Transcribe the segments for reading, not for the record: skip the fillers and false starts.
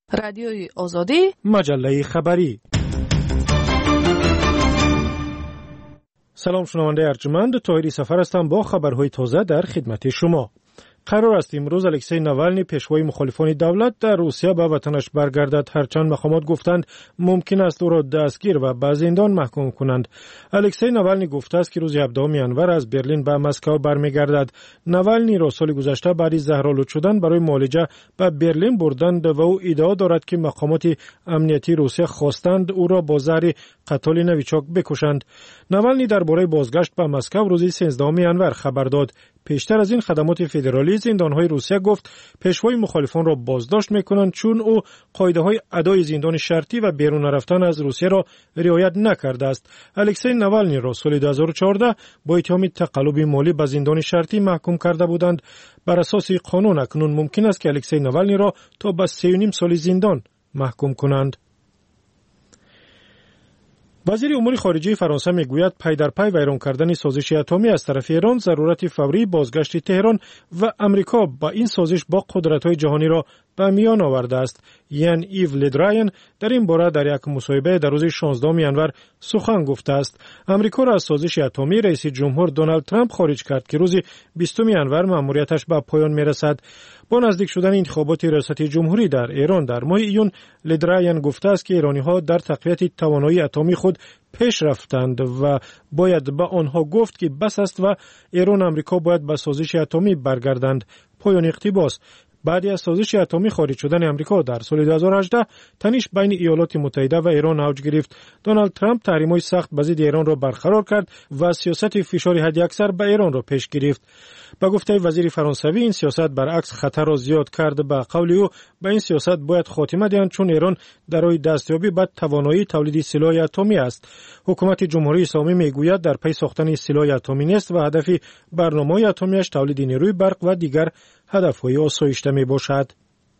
رادیوی آزادی، مجله خبری. سلام شنونده ارجمند، طاهری سفر هستم با خبرهای تازه در خدمت شما. قرار است امروز الکسی ناوالنی پیشوای مخالفان دولت در روسیه به وطنش برگردد، هرچند مقامات گفتند ممکن است او را دستگیر و به زندان محکوم کنند. الکسی ناوالنی گفته است که روز 17 ینور از برلین به مسکو برمیگردد. ناوالنی را سال گذشته بعد از زهرآلود شدن برای معالجه به برلین بردند و او ادعا دارد که مقامات امنیتی روسیه خواستند او را با زهر قتل نویچاک بکشند. ناوالنی درباره بازگشت به مسکو روز 13 ینور خبر داد. پیشتر از این خدمات فدرالی زندانهای روسیه گفت پیشوای مخالفان را بازداشت میکنند چون او قاعده‌های ادای زندان شرطی و بیرون رفتن از روسیه را رعایت نکرده است. الکسی ناوالنی را سال 2014 با اتهام تقلب مالی به زندان شرطی محکوم کرده بودند. بر اساس قانون اکنون ممکن است که الکسی ناوالنی را تا به 3.5 سال زندان محکوم کنند. وزیر امور خارجه فرانسه میگوید پی در پی ویران کردن سازش اتمی از طرف ایران ضرورت فوری بازگشت تهران و امریکا با این سازش با قدرت‌های جهانی را به میان آورده است. یان ایو لدراین در این باره در یک مصاحبه در روز 16 ینور سخن گفته است. امریکا را از سازش اتمی رئیس جمهور دونالد ترامپ خارج کرد که روز 20 ینور مأموریتش به پایان میرسد. با نزدیک شدن انتخابات ریاست جمهوری در ایران در ماه ایون، لدراین گفته است که ایرانی‌ها در تقویت توانایی اتمی خود پیش رفتند و باید به آنها گفت که بس است و ایران و امریکا باید به سازش اتمی برگردند. پایان اقتباس. بعد از سازش اتمی خارج شدن امریکا در سال 2018 تنش بین ایالات متحده و ایران اوج گرفت. دونالد ترامپ تحریم‌های سخت به ضد ایران را برقرار کرد و سیاست فشار حداکثر به ایران را پیش گرفت. با گفته وزیر فرانسوی این سیاست برعکس خطر را زیاد کرد. به قول او به این سیاست باید خاتمه دهند چون ایران در راه دستیابی به توانایی تولید سلاح اتمی است. حکومت جمهوری اسلامی میگوید در پی ساختن سلاح اتمی نیست و هدف برنامه‌های اتمیش تولید نیروی برق و دیگر هدف‌های آسایشته میباشد.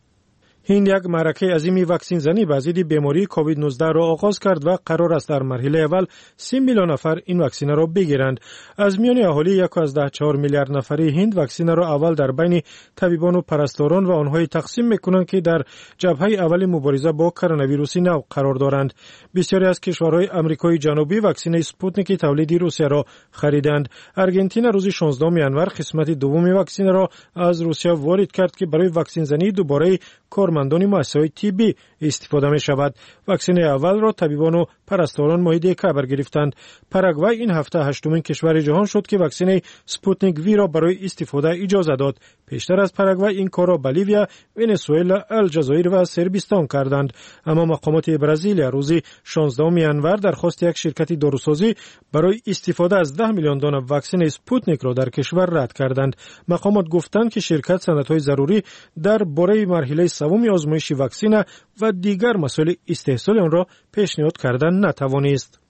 هند یک معرکه عظیم واکسن زنی به ضد بیماری کووید 19 را آغاز کرد و قرار است در مرحله اول 30 میلیون نفر این واکسن را بگیرند. از میان اهالی 1.4 میلیارد نفری هند واکسن را اول در بین طبیبان و پرستاران و آنها تقسیم میکنند که در جبهه اول مبارزه با کرونا ویروس نو قرار دارند. بسیاری از کشورهای آمریکای جنوبی واکسن اسپوتنیک تولیدی روسیه را خریدند. آرژانتین روز 16 ینور قسمت دوم واکسن را از روسیه وارد کرد که برای واکسن زنی دوباره کارمندان مؤسسه‌های طبی استفاده می شود. واکسن اول را طبیبان و پرستاران ماه دسامبر گرفتند. پاراگوئه این هفته هشتمین کشور جهان شد که واکسن سپوتنیک وی را برای استفاده اجازه داد. پیشتر از پاراگوئه این کار را بولیویا، ونزوئلا، الجزایر و صربستان کردند. اما مقامات برزیل روز 16 ینور درخواست یک شرکت داروسازی برای استفاده از 10 میلیون دانه واکسن سپوتنیک را در کشور رد کردند. مقامات گفتند که شرکت سندهای ضروری درباره مرحله سوم آزمایش واکسن و دیگر مسائل استحصال آن را پیشنهاد کردن نتوانست.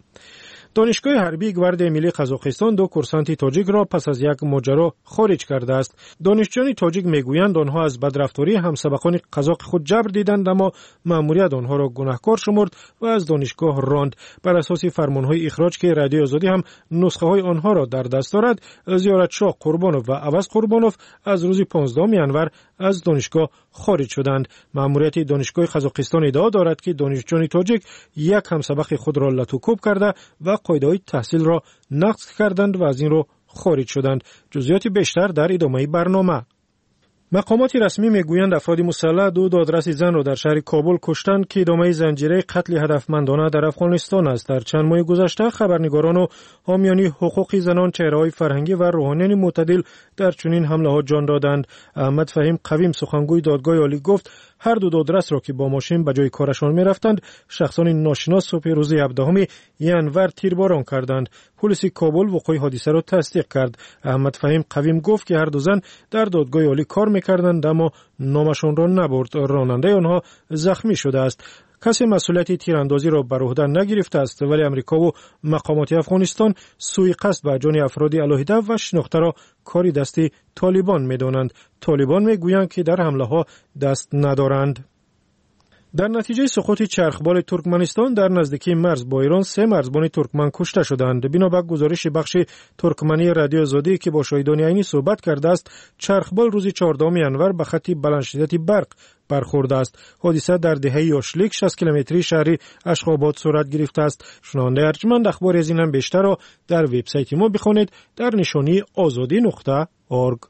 دانشگاه حربی گواردی ملی قزاقستان 2 کورسانت تاجیک را پس از یک ماجرا خارج کرده است. دانشجویان تاجیک میگویند آنها از بدرفتاری همسبقان قزاق خود جبر دیدند اما مأموریت آنها را گناهکار شمرد و از دانشگاه راند. بر اساس فرمانهای اخراج که رادیو آزادی هم نسخه های آنها را در دست دارد، زیارتشاه قربانوف و عوض قربانوف از روز 15 ینور از دانشگاه خارج شدند. مأموریت دانشگاه قزاقستان ادعا دارد که دانشجویان تاجیک یک همسبق خود را لطوکوب کرده و قاعده‌های تحصیل را نقض کردند و از این رو خارج شدند. جزئیات بیشتر در ادامه برنامه. مقامات رسمی میگویند افراد مسلح 2 دادرس زن را در شهر کابل کشتند که ادامه زنجیره قتل هدفمندانه در افغانستان است. در چند ماه گذشته خبرنگاران و حامیان حقوق زنان، چهره‌های فرهنگی و روحانیان معتدل در چنین حمله‌ها جان دادند. احمد فهیم قویم سخنگوی دادگاه عالی گفت هر 2 دادرس را که با ماشین به جای کارشان می‌رفتند شخصان ناشناس صبح روز 17 ینور تیرباران کردند. پلیس کابل وقوع حادثه را تصدیق کرد. احمد فهیم قویم گفت که هر 2 زن در دادگاه عالی کار می‌کردند اما نامشان را نبرد. راننده آنها زخمی شده است. کسی مسئولیت تیراندازی را بر عهده نگرفته است ولی امریکا و مقامات افغانستان سوءقصد به جان افراد علیحده و شناخته را کاری دست طالبان می‌دانند. طالبان می‌گویند که در حمله ها دست ندارند. در نتیجه سقوط چرخبال ترکمنستان در نزدیکی مرز با ایران 3 مرزبان ترکمن کشته شدند. بنابر گزارش بخش ترکمنی رادیو آزادی که با شاهدان عینی صحبت کرده است، چرخبال روز 14 ینور به خط بلند شدت برق برخورده است. حادثه در دهه یاشلیک 60 کیلومتری شهری اشخاباد صورت گرفته است. شنونده ارجمند اخبار از این هم بیشتر را در وبسایت ما بخوانید در نشانی azadi.org.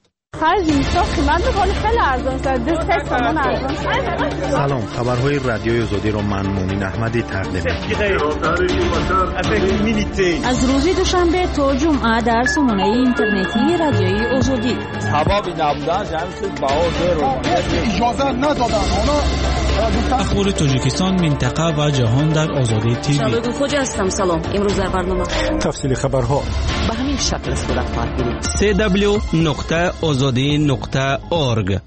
سلام، خبرهای رادیوی آزادی رو من مومن احمدی تقدیم می‌کنم. از روز دوشنبه تا جمعه در سامانه اینترنتی رادیوی آزادی. اجازه ندادن اخبار تاجیکستان، منطقه و جهان در آزادی تیوی. شبکه خوجا هستم. سلام، امروز در برنامه تفصیل خبرها به همین شکل صورت خواهد گرفت. www.azadi.org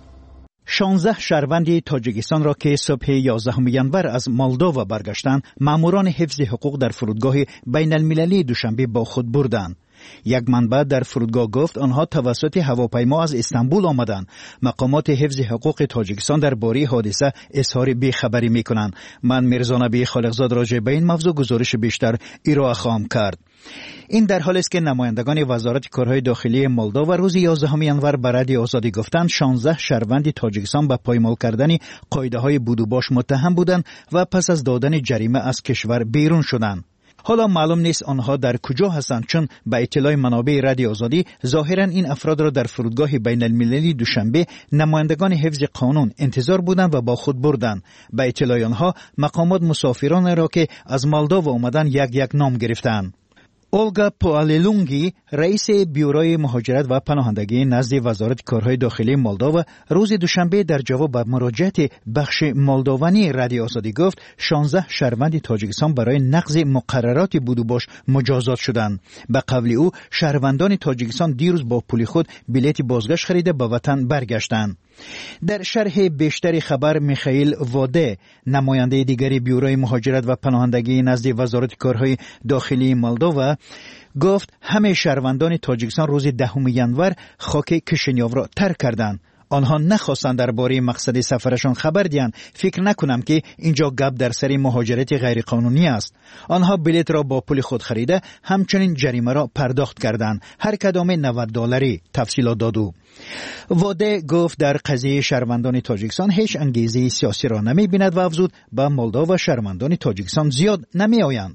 16 شهروند تاجیکستان را که صبح 11 ینور از مولدووا برگشتند، ماموران حفظ حقوق در فرودگاه بین المللی دوشنبه با خود بردند. یک منبع در فرودگاه گفت آنها توسط هواپیما از استانبول آمدند. مقامات حفظ حقوق تاجیکستان درباره حادثه اظهار بیخبری میکنند. من میرزا نبی خالقزاد راجع به این موضوع گزارش بیشتر ارائه خواهم کرد. این در حالی است که نمایندگان وزارت کارهای داخلی مولدووا روز 11 ینور به رادیو آزادی گفتند 16 شهروند تاجیکستان به پایمال کردن قاعده‌های بود و باش متهم بودند و پس از دادن جریمه از کشور بیرون شدند. حالا معلوم نیست آنها در کجا هستند، چون به اطلاع منابع رادیو آزادی ظاهرا این افراد را در فرودگاه بین المللی دوشنبه نمایندگان حفظ قانون انتظار بودند و با خود بردند. به اطلاع آنها مقامات مسافران را که از مولدووا آمدند یک نام گرفتند. اولگا پواللونگی، رئیس بیوروی مهاجرت و پناهندگی نزد وزارت کارهای داخلی مولدووا، روز دوشنبه در جواب به مراجعت بخش مولدوانی رادیو آزادی گفت 16 شهروند تاجیکستان برای نقض مقررات بود و باش مجازات شدند. به قول او شهروندان تاجیکستان دیروز با پول خود بلیط بازگشت خریده به وطن برگشتند. در شرح بیشتر خبر میخائیل واده، نماینده دیگری بیوروی مهاجرت و پناهندگی نزد وزارت کارهای داخلی مولدووا گفت همه شهروندان تاجیکستان روز 10 ینور خاک کشینیاو را ترک کردند. آنها نخواستند درباره مقصد سفرشان خبر دهند. فکر نکنم که اینجا گپ در سر مهاجرت غیرقانونی است. آنها بلیط را با پول خود خریده همچنین جریمه را پرداخت کردند. هر کدام $90. تفصیلات داد او. واده گفت در قضیه شهروندان تاجیکستان هیچ انگیزه سیاسی را نمی‌بیند و افزود به مولدووا شهروندان تاجیکستان زیاد نمی‌آیند.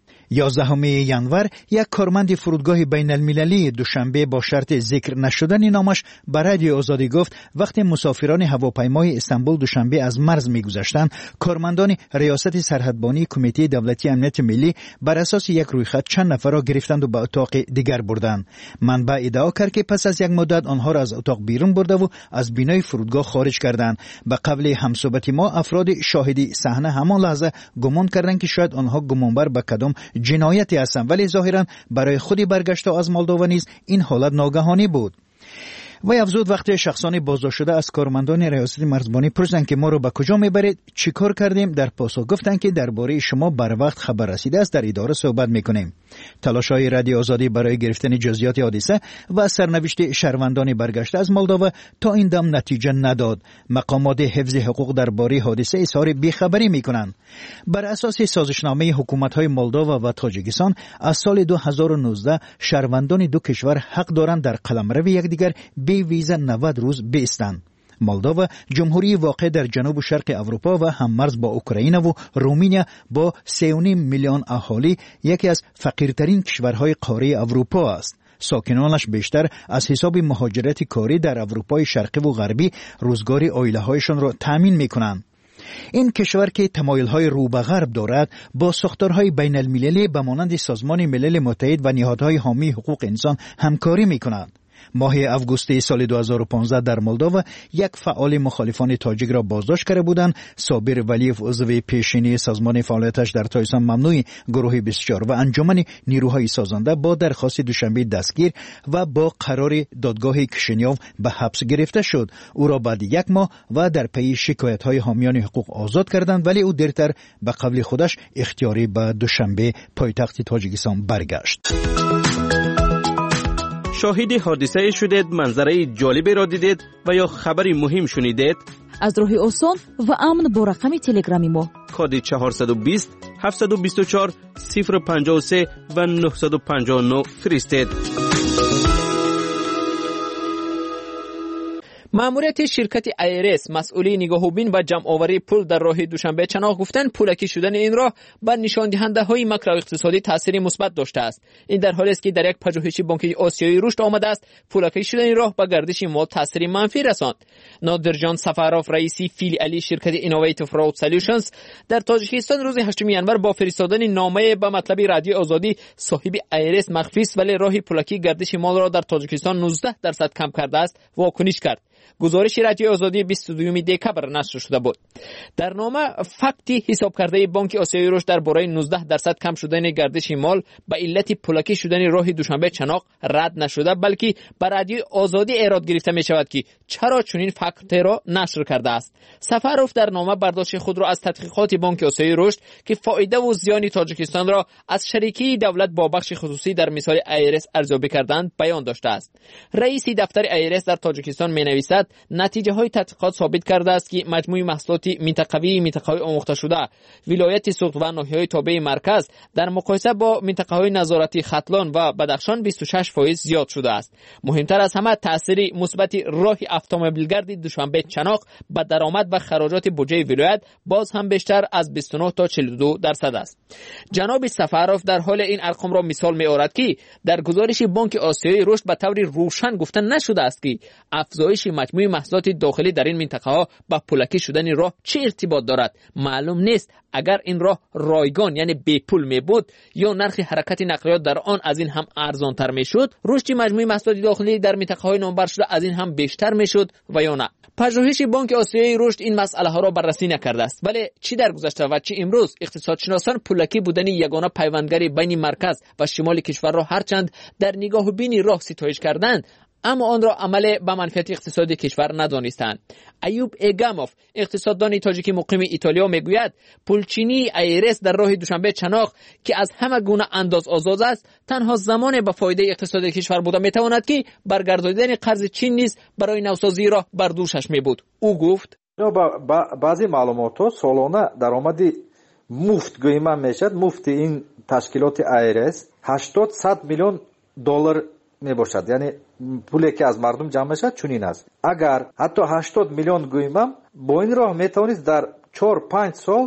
11 ینور یک کارمند فرودگاه بین المللی دوشنبه با شرط ذکر نشدن نامش به رادیو آزادی گفت وقتی مسافران هواپیمای استانبول دوشنبه از مرز می‌گذشتند، کارمندان ریاست سرحدبانی کمیته دولتی امنیت ملی بر اساس یک رویخط چند نفر را گرفتند و به اتاق دیگر بردند. منبع ادعا کرد که پس از یک مدت آنها را از اتاق بیرون برده و از بینای فرودگاه خارج کردند. به قول همصحبت ما، افراد شاهدی صحنه همان لحظه گمان کردند که شاید آنها گمانبر به کدام جنایتی هستند، ولی ظاهرا برای خودی برگشته از مولدووا نیز این حالت ناگهانی بود. و افزود وقتی شخصان بازداشت شده از کارمندان ریاست مرزبانی پرسیدند که ما رو به کجا میبرید، چیکار کردیم، در پاسخ گفتند که درباره شما بر وقت خبر رسیده است، در اداره صحبت میکنیم. تلاش‌های رادیو آزادی برای گرفتن جزئیات حادثه و سرنوشت شهروندان برگشته از مولدووا تا این دم نتیجه نداد. مقامات حفظ حقوق درباره حادثه اظهار بیخبری میکنند. بر اساس سازشنامه حکومت‌های مولدووا و تاجیکستان از سال 2019 شهروندان دو کشور حق دارند در قلمرو یکدیگر بی ویزا 90 روز بایستند. مولدووا جمهوری واقع در جنوب شرق اروپا و هممرز با اوکراین و رومانیا با 3.5 میلیون اهالی یکی از فقیرترین کشورهای قاره اروپا است. ساکنانش بیشتر از حساب مهاجرت کاری در اروپای شرقی و غربی روزگار عائله‌هایشان را تامین می‌کنند. این کشور که تمایل‌های رو به غرب دارد با ساختارهای بین المللی به مانند سازمان ملل متحد و نهادهای حامی حقوق انسان همکاری می‌کند. ماه آگوست سال 2015 در مولدووا یک فعال مخالفان تاجیک را بازداشت کرده بودند. صابر ولیف عضو پیشینی سازمان فعالیتش در تایستان ممنوع گروه 24 و انجمن نیروهای سازنده با درخواست دوشنبه دستگیر و با قرار دادگاه کشینیاو به حبس گرفته شد. او را بعد یک ماه و در پی شکایت‌های حامیان حقوق آزاد کردند، ولی او دیرتر به قول خودش اختیاری به دوشنبه پایتخت تاجیکستان برگشت. شاهد حادثه شدید، منظره جالبی را دیدید و یا خبری مهم شنیدید؟ از راه آسان و امن با رقم تلگرامی ما کد 420 724 053 و 959 فرستید. ماموریت شرکت ایرس مسئولی نگاهوبین و جمع آوری پول در راه دوشنبه چناق گفتند پولکی شدن این راه بر نشان دهنده های ماکرو اقتصادی تاثیر مثبت داشته است. این در حالی است که در یک پژوهش بانک آسیایی رشد آمده است پولکی شدن این راه به گردش مال تاثیر منفی رساند. نادر جان سفاروف رئیسی فیلیالی شرکت اینوویتیو راود سولوشنز در تاجیکستان روز 8 ینور با فرستادن نامه به مطلب رادیو آزادی صاحب ایرس مخفی است ولی راه پولکی گردش مال را در تاجیکستان 19% کم کرده است واکنش کرد. گزارش رادیو آزادی 22 دکبر نشر شده بود. در نامه فکتی حساب کرده بانک آسیایی رشد درباره 19% کم شدن گردش مال به علت پولکی شدن راه دوشنبه چناق رد نشده بلکه بر رادیو آزادی ایراد گرفته می شود که چرا چنین فکت را نشر کرده است. سفاروف در نامه برداشت خود را از تحقیقات بانک آسیایی رشد که فایده و زیان تاجیکستان را از شریکی دولت با بخش خصوصی در مثال ایرس ارزیابی کردند بیان داشته است. رئیس دفتر ایرس در تاجیکستان می نویسد نتیجه های تحقیقات ثابت کرده است که مجموع محصولات منطقه‌ای آموخته شده ولایت سوخت و ناحیه‌های تابع مرکز در مقایسه با منطقه‌های نظارتی ختلان و بدخشان 26% زیاد شده است. مهمتر از همه تاثیر مثبت راه اتومبیلگرد دوشنبه چناق به درآمد و خراجات بودجه ولایت باز هم بیشتر از 29 تا 42% است. جناب سفاروف در حال این ارقام را مثال می‌آورد که در گزارش بانک آسیایی رشد به طور روشن گفته نشده است که افزایش مجموع محصولات داخلی در این منطقه ها با پولکی شدن راه چه ارتباط دارد. معلوم نیست. اگر این راه رایگان یعنی بی پول می بود یا نرخ حرکت نقلیات در آن از این هم ارزان تر می شد، رشد مجموع محصولات داخلی در منطقه های نامبر شده از این هم بیشتر می شد و یا نه. پژوهش بانک آسیایی رشد این مسئله ها را بررسی نکرده است. ولی چی در گذشته و چی امروز اقتصادشناسان پولکی بودن یگانه پیوندگری بین مرکز و شمال کشور را هرچند در نگاه بین راه ستایش کردند اما آن را عمل به منفعت اقتصادی کشور ندانستند. ایوب ایگاموف اقتصاددان تاجیکی مقیم ایتالیا میگوید پولچینی ایرس در راه دوشنبه چناق که از همه گونه انداز آزاد است تنها زمان به فایده اقتصادی کشور بوده میتواند که برگرداندن قرض چین نیز برای نوسازی را بر دوشش میبود. او گفت بعضی معلومات سالانه درآمدی مفت گویما میشد. مفت این تشکیلات ایرس 800 میلیون دلار میباشد. یعنی پولی که از مردم جمع میشد چنین است. اگر حتی 80 میلیون گویمم با این راه میتوانید در 4-5 سال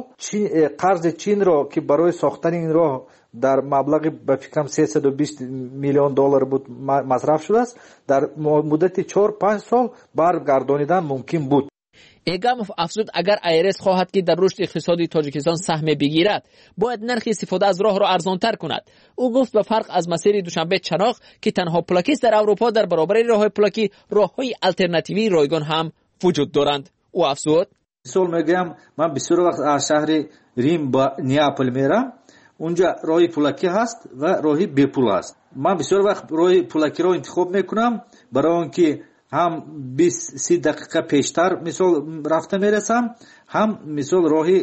قرض چین را که برای ساختن این راه در مبلغ به فکرم 320 میلیون دلار بود مصرف شده است در مدت 4-5 سال برگردانیدن ممکن بود. ایگاموف افزود اگر ایرس خواهد که در رشد اقتصادی تاجیکستان سهم بگیرد باید نرخ استفاده از راه را ارزانتر کند. او گفت به فرق از مسیر دوشنبه چناق که تنها پولاکیست در اروپا در برابر راه پولاکی راههای آلترناتیوی رایگان هم وجود دارند. او افزود مثال میگم من بسیار وقت از شهر ریم با نیاپل میرم. اونجا راه پولاکی هست و راه بی پول است. من بسیار وقت راه پولاکی را انتخاب میکنم برای اینکه هم 20-30 دقیقه پیشتر مثال رفته میرسم هم مثال راهی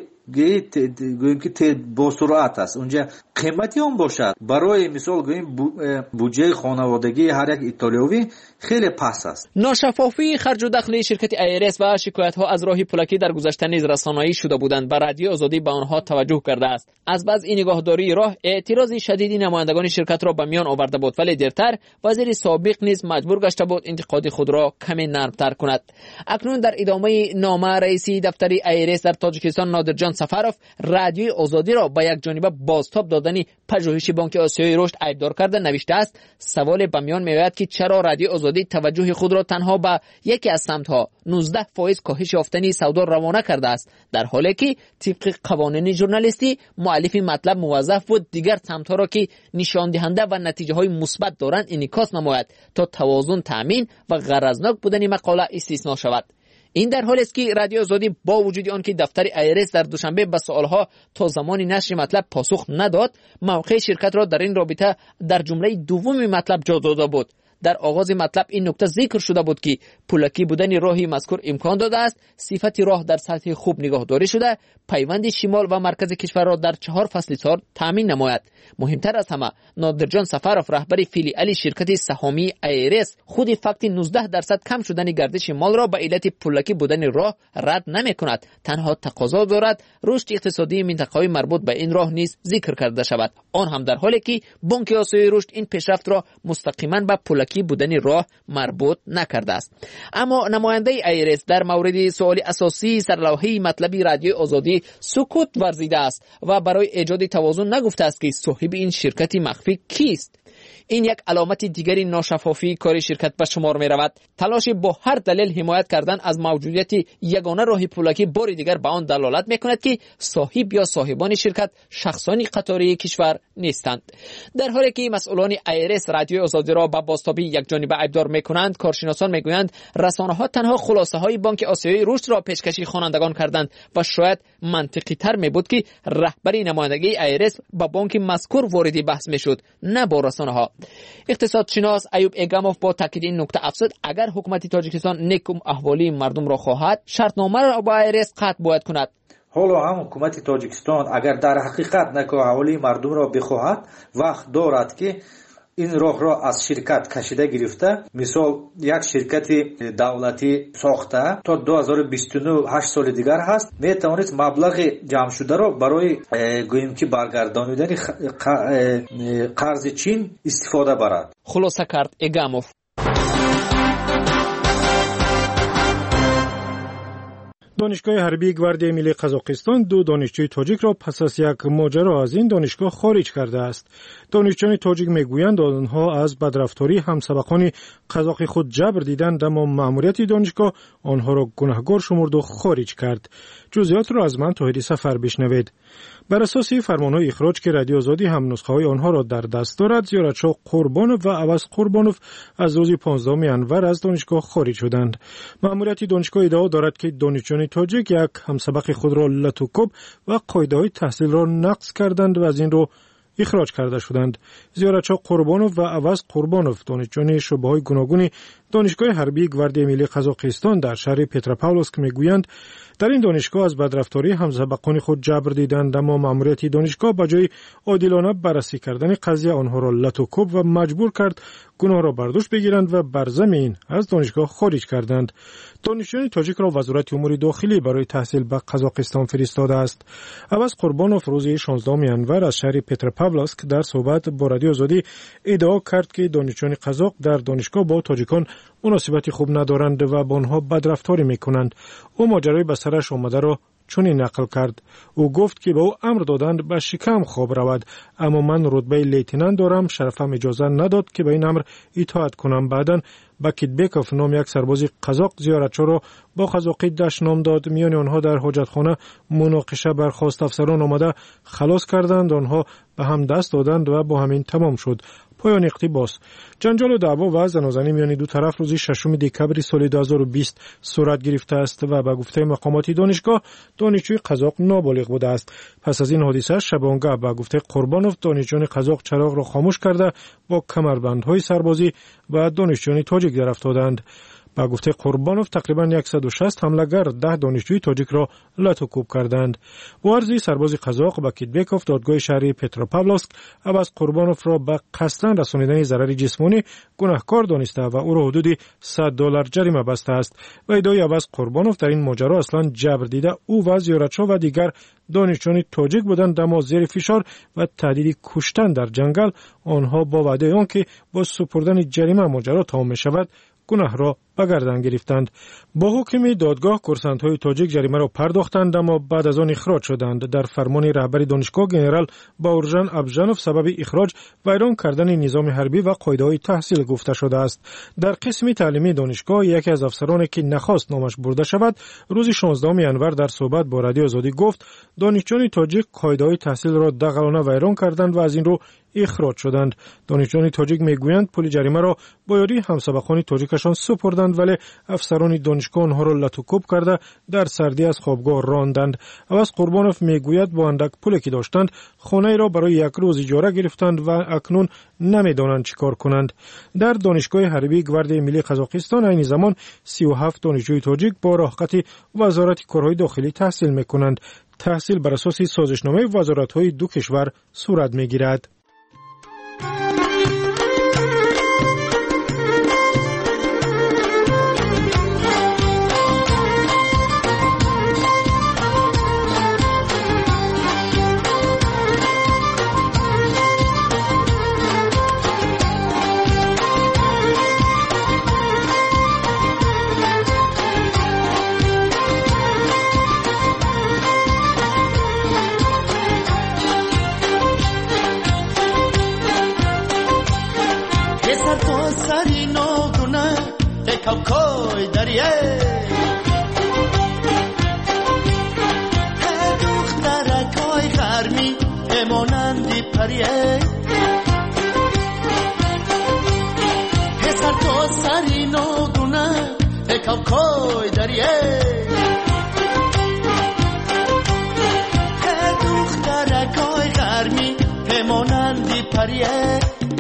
گوییم که با سرعت است. اونجا قیمتی هم باشد برای مثال گوییم بودجه خانوادگی هر یک ایتالیایی خیلی پس است. ناشفافی خرج و دخل شرکت ایرس و شکایت ها از راه پولاکی در گذشته نیز رسانه‌ای شده بودند و رادیو آزادی به آنها توجه کرده است. از بعض این نگاهداری راه اعتراض شدیدی نمایندگان شرکت را به میان آورده بود ولی دیرتر وزیر سابق نیز مجبور گشته بود انتقاد خود را کمی نرمتر کند. اکنون در ادامه نامه رئیس دفتر ایرس در تاجیکستان نادر جان سفاروف رادیوی آزادی را با یک جانبه بازتاب دادن پژوهش بانک آسیایی رشد عیبدار کرده نوشته است سوال به میان میآید که چرا رادیو آزادی توجه خود را تنها به یکی از سمت‌ها 19% کاهش یافتن سودا روانه کرده است در حالی که طبق قوانین ژورنالیستی مؤلف مطلب موظف بود دیگر سمت‌ها را که نشان دهنده و نتیجه‌های مثبت دارند انعکاس نماید تا توازن تامین و غرضناک بودن مقاله استثنا شود. این در حالی است که رادیو آزادی با وجود آن که دفتر ایرس در دوشنبه به سوالها تا زمان نشر مطلب پاسخ نداد موقع شرکت را در این رابطه در جمله دوم مطلب جا داده بود. در آغاز مطلب این نکته ذکر شده بود که پولکی بودن راهی مذکور امکان داده است صفت راه در سطح خوب نگهداری شده، پیوند شمال و مرکز کشور را در 4 فصل سال تامین نماید. مهمتر از همه نادرجان سفرов رهبر فیلیال شرکت سهامی ایرس خود فقط 19% کم شدن گردش مال را به علت پولکی بودن راه رد نمی‌کند، تنها تقاضا دارد رشد اقتصادی منطقه‌های مربوط به این راه نیز ذکر کرده شود، آن هم در حالی که بانک آسیای رشد این پیشرفت را مستقیما به پولکی بودن راه مربوط نکرده است. اما نماینده ایرس در مورد سوال اساسی سرلوحه مطلبی رادیوی آزادی سکوت ورزیده است و برای ایجاد توازن نگفته است که صاحب این شرکت مخفی کیست. این یک علامت دیگری ناشفافی کار شرکت به شمار می رود. تلاش با هر دلیل حمایت کردن از موجودیت یگانه راه پولکی بار دیگر به آن دلالت می کند که صاحب یا صاحبان شرکت شخصانی قطاری کشور نیستند. در حالی که مسئولان ایرس رادیوی آزادی را به بازتابی یک جانبه ایبدار می کنند، کارشناسان می گویند رسانه ها تنها خلاصه های بانک آسیای رشد را پیشکشی خوانندگان کردند و شاید منطقی تر می بود که رهبری نمایندگی ایرس با بانک مذکور واردی بحث می شد، نه با رسانه ها. اقتصادشناس ایوب ایگاموف با تاکید این نکته افزود اگر حکومت تاجیکستان نیکم احوالی مردم را خواهد شرطنامه را با ایرس قطع باید کند. حالا هم حکومت تاجیکستان اگر در حقیقت نیکم احوالی مردم را بخواهد وقت دارد که این راه را از شرکت کشیده گرفته، مثال یک شرکت دولتی ساخته تا 2029 8 سال دیگر هست می توانید مبلغ جمع شده را برای گوییم که برگردانیدن قرض چین استفاده برد. خلاصه کرد ایگاموف. دانشگاه حربی گواردیای ملی قزاقستان 2 دانشجوی تاجیک را پس از یک ماجرا از این دانشگاه خارج کرده است. دانشجویان تاجیک میگویند آنها از بدرفتاری همسبقان قزاق خود جبر دیدند، اما مأموریت دانشگاه آنها را گناهکار شمرد و خارج کرد. جزئیات را از من طاهری سفر بشنوید. بر اساس فرمانهای اخراج که رادیو آزادی هم نسخه های آنها را در دست دارد، زیارتشاه قربانوف و عوض قربانوف از روز 15 انور از دانشگاه خارج شدند. مأموریت دانشگاه ادعا دارد که دانشجویان تاجیک یک همسبق خود را لتوکوب و قاعده های تحصیل را نقض کردند و از این رو اخراج کرده شدند. زیارتشاه قربانوف و عوض قربانوف دانشجویان شعبه‌های گوناگون دانشگاه حربی گواردیای ملی قزاقستان در شهر پتروپاولوسک میگویند در این دانشگاه از بدرفتاری همسبقان خود جبر دیدند، اما مأموریت دانشگاه به جای عادلانه بررسی کردن قضیه آنها را لتوکوب و مجبور کرد گناه را بر دوش بگیرند و بر ضمن از دانشگاه خارج کردند. دانشجویان تاجیک را وزارت امور داخلی برای تحصیل به قزاقستان فرستاده است. عوض قربانوف روز 16 انور از شهر پتروپاولوسک در صحبت با رادیو آزادی ادعا کرد که دانشجویان قزاق در دانشگاه با تاجیکان مناسبتی خوب ندارند و با آنها بدرفتاری میکنند. او ماجرای به سرش آمده را چنین نقل کرد. او گفت که به او امر دادند به شکم خواب رود، اما من رتبه لیتنانت دارم، شرفم اجازه نداد که به این امر اطاعت کنم. بعداً باکیتبکوف نام یک سرباز قزاق زیارتچو را با قزاقی دشنام داد. میان آنها در حاجتخانه مناقشه برخاست. افسران آمده خلاص کردند، آنها به هم دست دادند و با همین تمام شد. پایان اقتباس. جنجال و دعوا و زنازنی میان دو طرف روز 6 دکبر سال 2020 صورت گرفته است و به گفته مقامات دانشگاه دانشجوی قزاق نابالغ بوده است. پس از این حادثه شبانگاه به گفته قربانوف دانشجویان قزاق چراغ را خاموش کرده با کمربندهای سربازی و دانشجویان تاجیک در افتادند. با گفته قربانوف تقریبا 160 حمله‌گر 10 دانشجوی تاجیک را لتوکوب کردند. وارزی سرباز قزاق با کیتبکوف دادگاه شهری پتروپاولوسک عوض قربانوف را به قصداً رسانیدن ضرر جسمانی گناهکار دانسته و او را حدود $100 جریمه بسته است. و ادعای عوض قربانوف در این ماجرا اصلا جبر دیده او و زیارتشاه و دیگر دانشجویان تاجیک بودند، اما زیر فشار و تهدید کشتن در جنگل آنها با وعده آنکه با سپردن جریمه ماجرا تمام می‌شود گناه را به گردن گرفتند. با حکم دادگاه کورسانت‌های تاجیک جریمه را پرداختند، اما بعد از آن اخراج شدند. در فرمان رهبر دانشگاه گنرال باورژان ابژانوف سبب اخراج ویران کردن نظام حربی و قاعده‌های تحصیل گفته شده است. در قسم تعلیمی دانشگاه یکی از افسرانی که نخواست نامش برده شود روز 16 انور در صحبت با رادیو آزادی گفت دانشجویان تاجیک قاعده‌های تحصیل را دغلانه ویران کردند و از این رو اخراج شدند. دانشجویان تاجیک میگویند پول جریمه را با یاری همسبقان تاجیکشان سپردند کردند، ولی افسران دانشگاه آنها را لطوکوب کرده در سردی از خوابگاه راندند. عوض قربانوف میگوید با اندک پولی که داشتند خانه را برای یک روز اجاره گرفتند و اکنون نمیدانند چیکار کنند. در دانشگاه حربی گواردی ملی قزاقستان این زمان 37 دانشجوی تاجیک با رخصت وزارت کارهای داخلی تحصیل میکنند. تحصیل بر اساس سازشنامه وزارت‌های دو کشور صورت میگیرد. کوکوی دریه دخترکای خرمی امانندی پریه پسر تو سری نادونه کوکوی دریه دخترکای خرمی امانندی پریه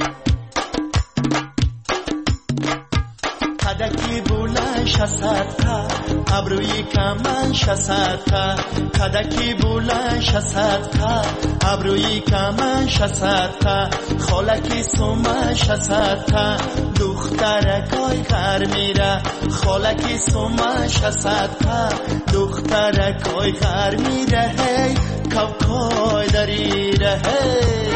کدکی بلند شصدقه ابروی کمن شصدقه کدکی بلند شصدقه ابروی کمن شصدقه خالکی سومن شصدقه دخترکای خر میره خالکی سومن شصدقه دخترکای خر میره هی کوکای دریره هی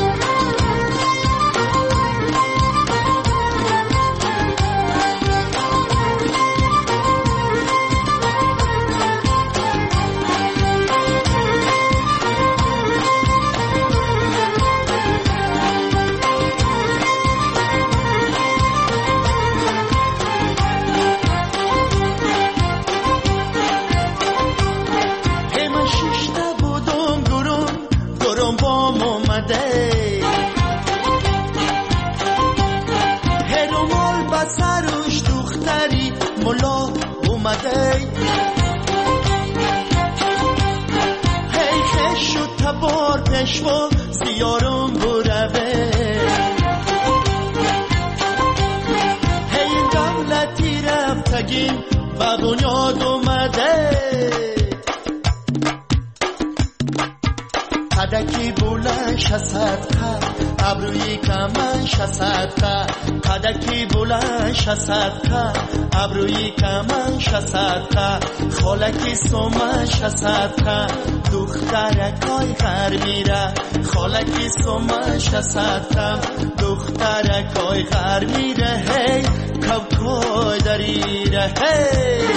هی خشو تبار پشوا زیارم بروه هی دولتی رفتگیم و بنیاد اومده کدکی بلند شصدقه ابروی کمن شصدقه کدکی بلند شصدقه ابروی کمن شصدقه خالکی سومن شصدقه دخترکای خر میره خالکی سومن شصدقه دخترکای خر میره هی کوکای دریره هی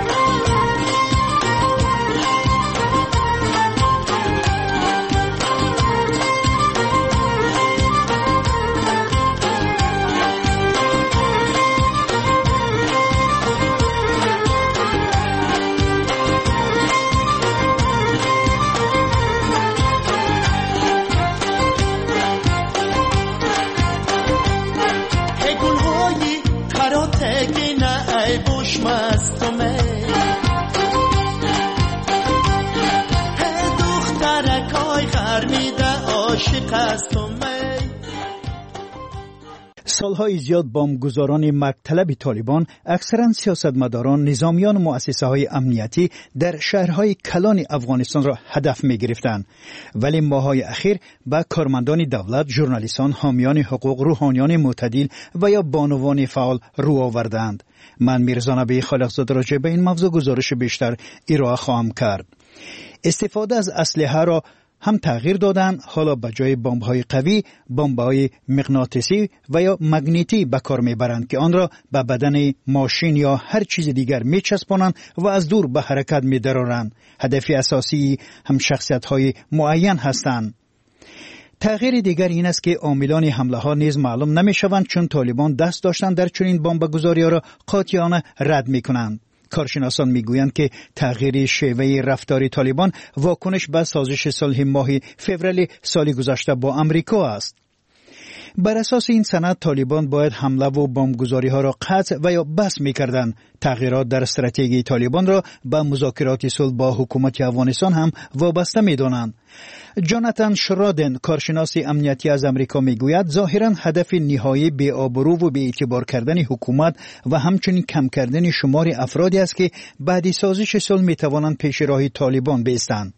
سالهای زیاد بمبگذاران مکتب طالبان اکثرا سیاستمداران، نظامیان و مؤسسه‌های امنیتی در شهرهای کلان افغانستان را هدف می‌گرفتند، ولی ماه‌های اخیر به کارمندان دولت، ژورنالیستان، حامیان حقوق، روحانیان معتدل و یا بانوان فعال رو آوردند. من میرزا نبی خالقزاده راجع به این موضوع گزارش بیشتر ارائه خواهم کرد. استفاده از اسلحه را هم تغییر دادن، حالا به جای بمب‌های قوی بمب‌های مغناطیسی و یا مگنیتی به کار میبرند که آن را به بدن ماشین یا هر چیز دیگر میچسبانند و از دور به حرکت میدرارند. هدف اساسی هم شخصیت‌های معین هستند. تغییر دیگر این است که عاملان حمله ها نیز معلوم نمیشوند، چون طالبان دست داشتند در چنین بمبگذاری‌ها را قاطعانه رد میکنند. کارشناسان میگویند که تغییر شیوه رفتار طالبان واکنش به سازش صلح ماه فوریه سال گذشته با امریکا است. بر اساس این سند طالبان باید حمله و بمبگذاری ها را قطع و یا بس می‌کردند. تغییرات در استراتژی طالبان را به مذاکرات صلح با حکومت افغانستان هم وابسته می‌دانند. جاناتان شرادن، کارشناس امنیتی از امریکا میگوید ظاهراً هدف نهایی بی‌آبرو و بی‌اعتبار کردن حکومت و همچنین کم کردن شمار افرادی است که بعد سازش صلح می‌توانند پیش راه طالبان بایستند.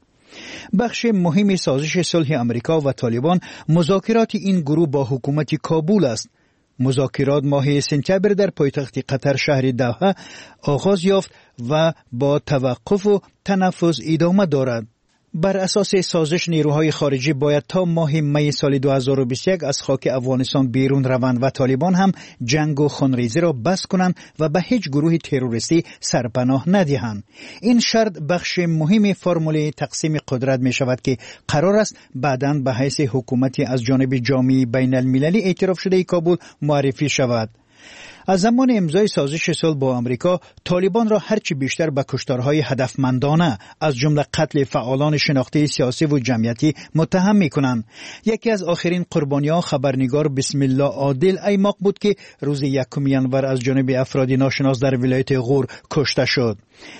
بخش مهم سازش صلح امریکا و طالبان مذاکرات این گروه با حکومت کابل است. مذاکرات ماه سپتامبر در پایتخت قطر شهر دوحه آغاز یافت و با توقف و تنفس ادامه دارد. بر اساس سازش نیروهای خارجی باید تا ماه می سال 2021 از خاک افغانستان بیرون روند و طالبان هم جنگ و خونریزی را بس کنند و به هیچ گروه تروریستی سرپناه ندهند. این شرط بخش مهم فرمول تقسیم قدرت می شود که قرار است بعداً به حیث حکومتی از جانب جامعه بین المللی اعتراف شده کابل معرفی شود. از زمان امضای سازش صلح با امریکا، طالبان را هرچی بیشتر به کشتارهای هدفمندانه از جمله قتل فعالان شناخته سیاسی و جمعیتی متهم می‌کنند. یکی از آخرین قربانیان خبرنگار بسم الله عادل ایماق بود که روز 1 ینور از جانب افرادی ناشناس در ولایت غور کشته شد.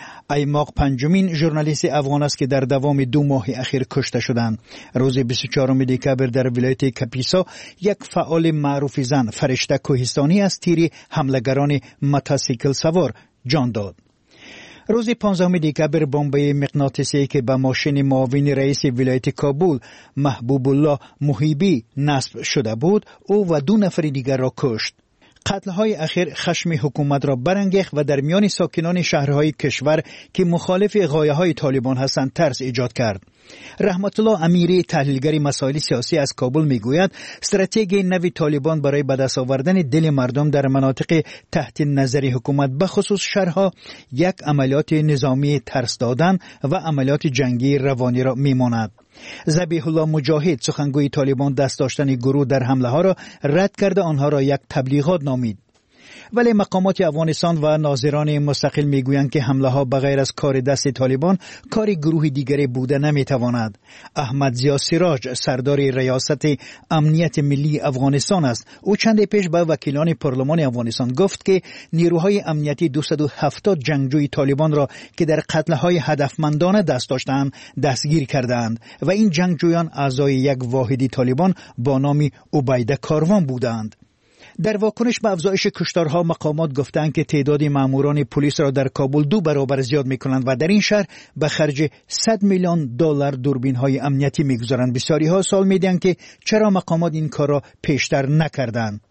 ایماق پنجمین ژورنالیست افغان است که در دوام 2 ماه اخیر کشته شدند. روز 24 دکبر در ولایت کپیسا یک فعال معروف زن فرشته کوهستانی از تیر حملگران موتورسیکل سوار جان داد. روز 15 دکبر بمب مغناطیسی که به ماشین معاون رئیس ولایت کابل محبوب الله محیبی نصب شده بود او و 2 نفر دیگر را کشت. قتل‌های اخیر خشم حکومت را برانگیخت و در میان ساکنان شهرهای کشور که مخالف غایه‌های طالبان هستند ترس ایجاد کرد. رحمت الله امیری، تحلیلگر مسائل سیاسی از کابل میگوید استراتژی نوی طالبان برای به دست آوردن دل مردم در مناطق تحت نظر حکومت به خصوص شهرها یک عملیات نظامی ترس دادن و عملیات جنگی روانی را میماند. ذبیح الله مجاهد، سخنگوی طالبان، دست داشتن گروه در حمله ها را رد کرده آنها را یک تبلیغات نامید. ولی مقامات افغانستان و ناظران مستقل میگویند که حمله ها بغیر از کار دست طالبان کار گروه دیگری بوده نمیتواند. احمد ضیا سراج، سردار ریاست امنیت ملی افغانستان است. او چند پیش به وکیلان پارلمان افغانستان گفت که نیروهای امنیتی 270 جنگجوی طالبان را که در قتل‌های هدفمندانه دست داشتند دستگیر کردند و این جنگجویان اعضای یک واحدی طالبان با نام عبیده کاروان بودند. در واکنش به افزایش کشتارها مقامات گفتند که تعداد ماموران پلیس را در کابل 2 برابر زیاد می‌کنند و در این شهر به خرج $100 میلیون دوربین‌های امنیتی می‌گذارند. بسیاری‌ها سوال می‌دهند که چرا مقامات این کار را پیشتر نکردند.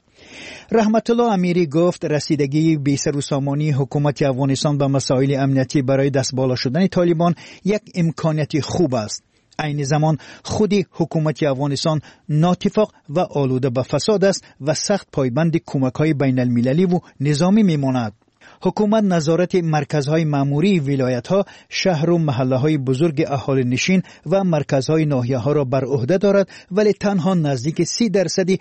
رحمت الله امیری گفت رسیدگی بی‌سر و سامانی حکومت افغانستان به مسائل امنیتی برای دست بالا شدن طالبان یک امکانیت خوب است. عین زمان خود حکومت افغانستان ناتفاق و آلوده به فساد است و سخت پایبند کمک‌های بین المللی و نظامی میماند. حکومت نظارت مرکزهای ماموری ولایت‌ها، شهر و محله‌های بزرگ اهالی نشین و مرکزهای ناحیه‌ها را بر عهده دارد ولی تنها نزدیک 30%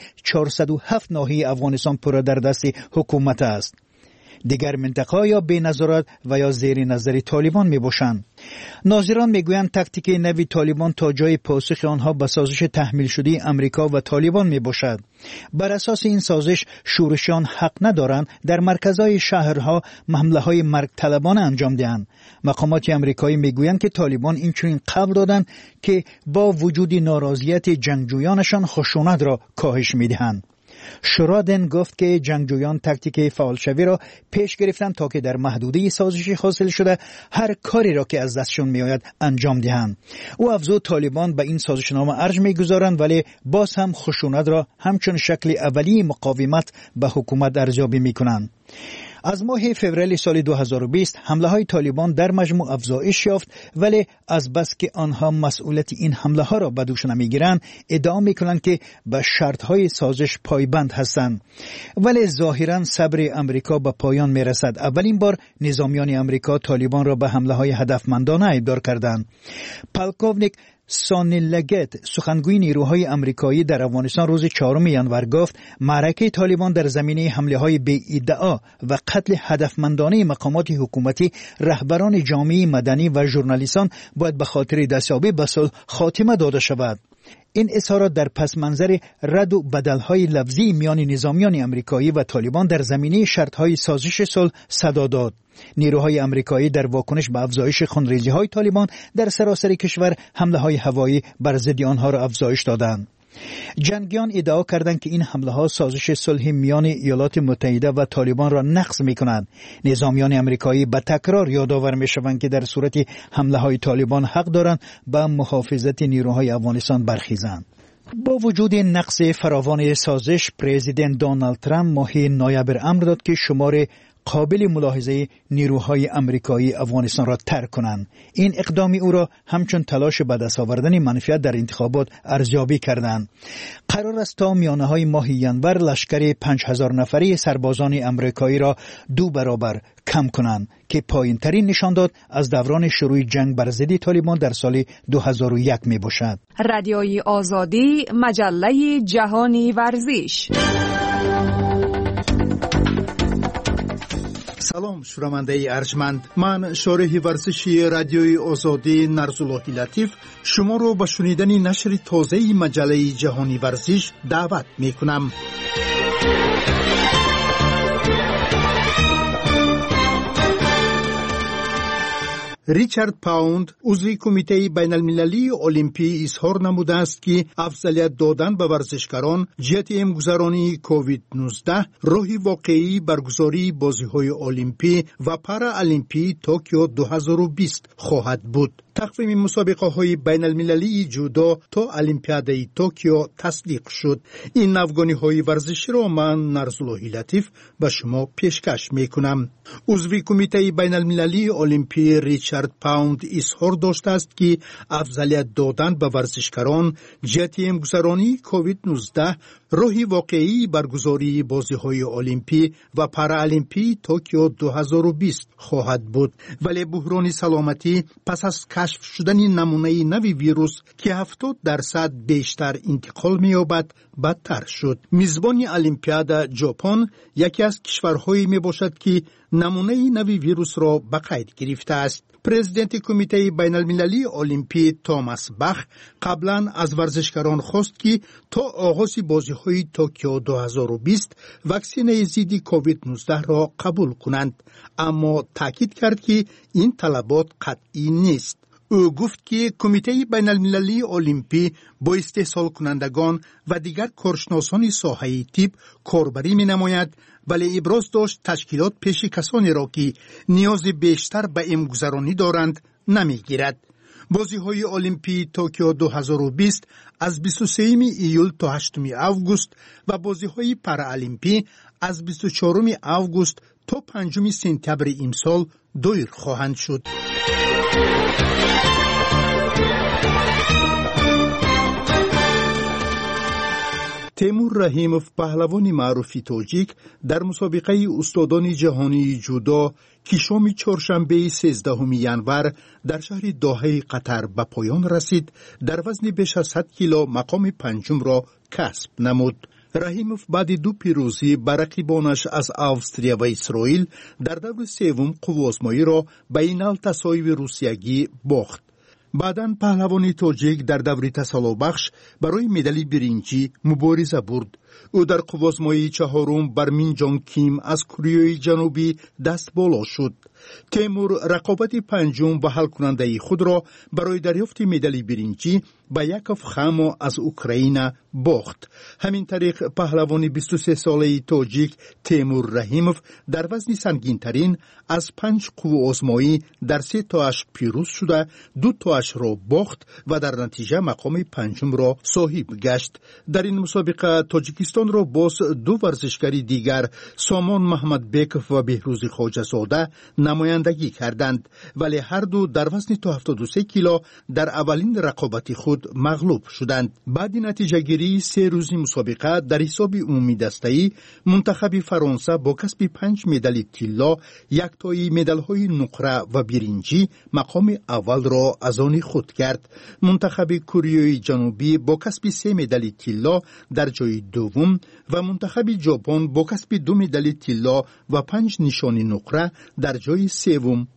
407 ناحیه افغانستان پر در دست حکومت است. دیگر منطقه یا بی نظارت و یا زیر نظر طالبان می باشند. ناظران می گویند تاکتیک نوی طالبان تا جای پاسخ آنها به سازش تحمیل شده امریکا و طالبان می باشد. بر اساس این سازش شورشیان حق ندارند در مرکزهای شهرها حمله های مرگ طلبانه انجام دهند. مقامات امریکایی می گویند که طالبان این چنین قبول دادند که با وجود ناراضیت جنگجویانشان خشونت را کاهش می دهند. شرادن گفت که جنگجویان تاکتیک فعالشوی را پیش گرفتند تا که در محدوده سازشی حاصل شده هر کاری را که از دستشان میآید انجام دهند. او افزود طالبان به این سازشنامه ارج میگذارند ولی باز هم خشونت را همچون شکل اولیه مقاومت به حکومت ارزیابی میکنند. از ماه فوریه سال 2020 حمله های طالبان در مجموع افزایش یافت ولی از بس که آنها مسئولیت این حمله ها را به دوش نمیگیرند ادعا میکنند که به شرط های سازش پایبند هستند. ولی ظاهرا صبر امریکا به پایان میرسد. اولین بار نظامیان امریکا طالبان را به حمله های هدفمندانه ادعا کردند. پالکوونیک سانیلگت، سخنگوی نیروهای امریکایی در افغانستان، روز 4 ژانویه گفت معرکه طالبان در زمینه حمله های بی ادعا و قتل هدفمندانه مقامات حکومتی، رهبران جامعه مدنی و ژورنالیستان باید به خاطر دستیابی به صلح خاتمه داده شود. این اظهارات در پس منظر رد و بدل‌های لفظی میان نظامیان آمریکایی و طالبان در زمینه شرط‌های سازش صلح صدا داد. نیروهای آمریکایی در واکنش به افزایش خونریزی‌های طالبان در سراسر کشور حمله‌های هوایی بر ضد آنها را افزایش دادند. جنگیان ادعا کردند که این حمله ها سازش صلح میان ایالات متحده و طالبان را نقض می‌کنند. نظامیان آمریکایی به تکرار یادآور می‌شوند که در صورت حمله های طالبان حق دارند به محافظت نیروهای افغانستان برخیزند. با وجود نقص فراوان سازش، پرزیدنت دونالد ترامپ ماه نوامبر امر داد که شمار قابل ملاحظه نیروهای آمریکایی افغانستان را ترک کنند. این اقدام او را همچون تلاش به دست آوردن منفعت در انتخابات ارزیابی کردند. قرار است تا میانه‌های ماه ژانویه لشکر 5000 نفره سربازان آمریکایی را 2 برابر کم کنند که پایین‌ترین نشانداد از دوران شروع جنگ بر ضد طالبان در سال 2001 می باشد. رادیوی آزادی، مجله جهانی ورزش. سلام شنونده ارجمند، من شارح ورزشی رادیوی آزادی نرزاللهی لطیف شما رو به شنیدن نشر تازه مجله جهانی ورزش دعوت می کنم. ریچارد پاوند عضو کمیته بین المللی المپی اظهار نموده است که افضلیت دادن به ورزشکاران جهت امگذرانی کووید 19 راهی واقعی برگزاری بازی‌های المپی و پارا المپی توکیو 2020 خواهد بود. تقویم مسابقه‌های بین المللی جودو تا المپیادای توکیو تصدیق شد. این نوگانی‌های ورزشی را من نرزاللهی لطیف به شما پیشکش می‌کنم. عضو کمیته بین المللی المپی ریچارد پاوند اظهار داشته است که افضلیت دادن به ورزشکاران جهت امگذرانی کووید 19 راهی واقعی برگزاری بازی‌های المپی و پارا المپی توکیو 2020 خواهد بود. ولی بحران سلامتی پس از کشف شدن نمونه نوی ویروس که 70% بیشتر انتقال می‌یابد بدتر شد. میزبان المپیاد ژاپن یکی از کشورهایی میباشد که نمونه نوی ویروس را به قید گرفته است. پرزیدنت کمیته بین المللی المپی توماس باخ قبلا از ورزشکاران خواست که تا آغاز بازی‌های توکیو 2020 واکسن ضد کووید 19 را قبول کنند، اما تاکید کرد که این طلبات قطعی نیست. او گفت که کمیته بین المللی المپی با استحصال کنندگان و دیگر کارشناسان ساحه طب کاربری می نماید، ولی ابراز داشت تشکیلات پیش کسانی را که نیاز بیشتر به امگذرانی دارند نمی گیرد. بازی‌های المپی توکیو 2020 از 23 ایول تا 8 آگوست و بازی‌های پارا المپی از 24 آگوست تا 5 سپتامبر امسال دایر خواهند شد. تیمور رحیموف پهلوان معروف تاجیک در مسابقه استادان جهانی جودو که شام چهارشنبه 13 ژانویه در شهر دوحه قطر به پایان رسید در وزن بیش از 100 کیلو مقام پنجم را کسب نمود. رحیموف بعد 2 پیروزی بر رقیبانش از اوستریا و اسرائیل در دور سوم قوه‌آزمایی را به اینال تساوی روسیگی باخت. بعداً پهلوان تاجیک در دور تسلابخش برای مدال برنجی مبارزه برد. او در قوه‌آزمایی چهارم بر مین جان کیم از کره جنوبی دست بالا شد. تیمور رقابت پنجم و حل کننده خود را برای دریافت مدال برنجی با یاکوف خامو از اوکراین باخت. همین طریق پهلوان 23 ساله تاجیک تیمور رحیموف در وزن سنگین ترین از 5 قوه‌آزمایی در 3 تاش پیروز شده، 2 تاش را باخت و در نتیجه مقام پنجم را صاحب گشت. در این مسابقه تاجیکستان را باز 2 ورزشکاری دیگر سامان محمد بیکوف و بهروز خواجه‌زاده نمایندگی کردند، ولی هر دو در وزن تا 73 کیلو در اولین رقابت خود مغلوب شدند. بعد نتیجه گیری 3 روزی مسابقه در حساب عمومی دسته‌ای منتخب فرانسه با کسب 5 مدال طلا، 1 تای مدال‌های نقره و برنجی مقام اول را از آن خود کرد. منتخب کره جنوبی با کسب 3 مدال طلا در جای دوم و منتخب ژاپن با کسب 2 مدال طلا و 5 نشان نقره در جای سوم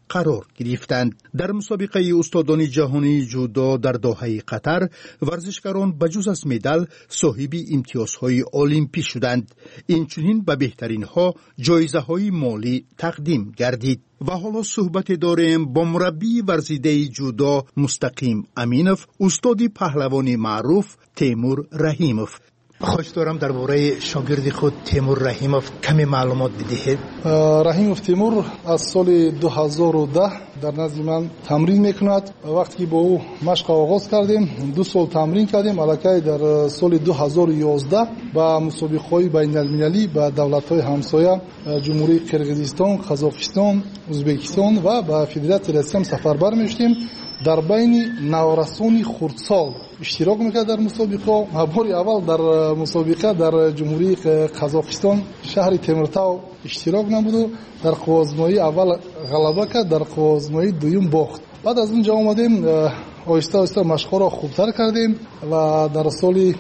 قرار گرفتند. در مسابقه استادان جهانی جودو در دوحه قطر ورزشکاران بجز از مدال صاحب امتیازهای المپی شدند. اینچنین به بهترین ها جایزه های مالی تقدیم گردید. و حالا صحبت داریم با مربی ورزیده جودو مستقیم امینوف، استاد پهلوانی معروف تیمور رحیموف. خوش دارم درباره شاگرد خود تیمور رحیموف کمی معلومات بدهید. رحیموف تیمور از سال 2010 در نزد من تمرین میکند. وقتی با او مشق آغاز کردیم 2 سال تمرین کردیم. الکی در سال 2011 با مسابقه‌های بین‌المللی با دولت‌های همسایه جمهوری قرقیزستان، قزاقستان، ازبکستان و با فدراسیون روسیه سفربر میشدیم. در بین نورسانی خردسال اشتراک میکرد در مسابقه. بار اول در مسابقه در جمهوری قزاقستان شهر تیمورتاو اشتراک نمود و در قوازمایی اول غلبه کرد، در قوازمایی دوم باخت. بعد از اونجا آمدیم آهسته آهسته مشق‌ها را خوبتر کردیم و در سال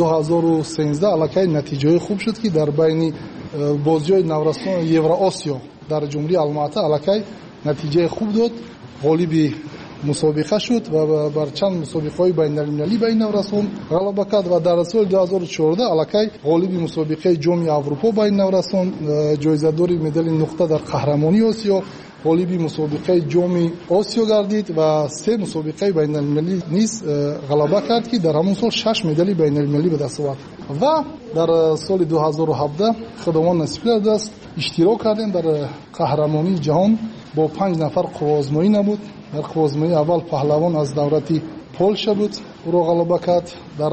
2013 الکی نتیجه خوب شد که در بین بازی‌های نورسان یوراسیا در جمهوری الماتا الکی نتیجه خوب داد، غالب مسابقه شد و بر چند مسابقه‌های بین‌المللی بین نورسان غلبه کرد و در سال 2014 الکی غالب مسابقه جام اروپا بین نورسان، جایزه‌دار مدال نقطه در قهرمانی آسیا، غالب مسابقه جام آسیا گردید و 3 مسابقه بین‌المللی نیز غلبه کرد که در همون سال 6 مدال بین‌المللی به دست آورد. و در سال 2017 خداوند نصیب کرد است اشتراک کردیم در قهرمانی جهان با 5 نفر قوازمایی نبود. در قوازمایی اول پهلوان از دولت پولشا بود، او را غلبه کرد. در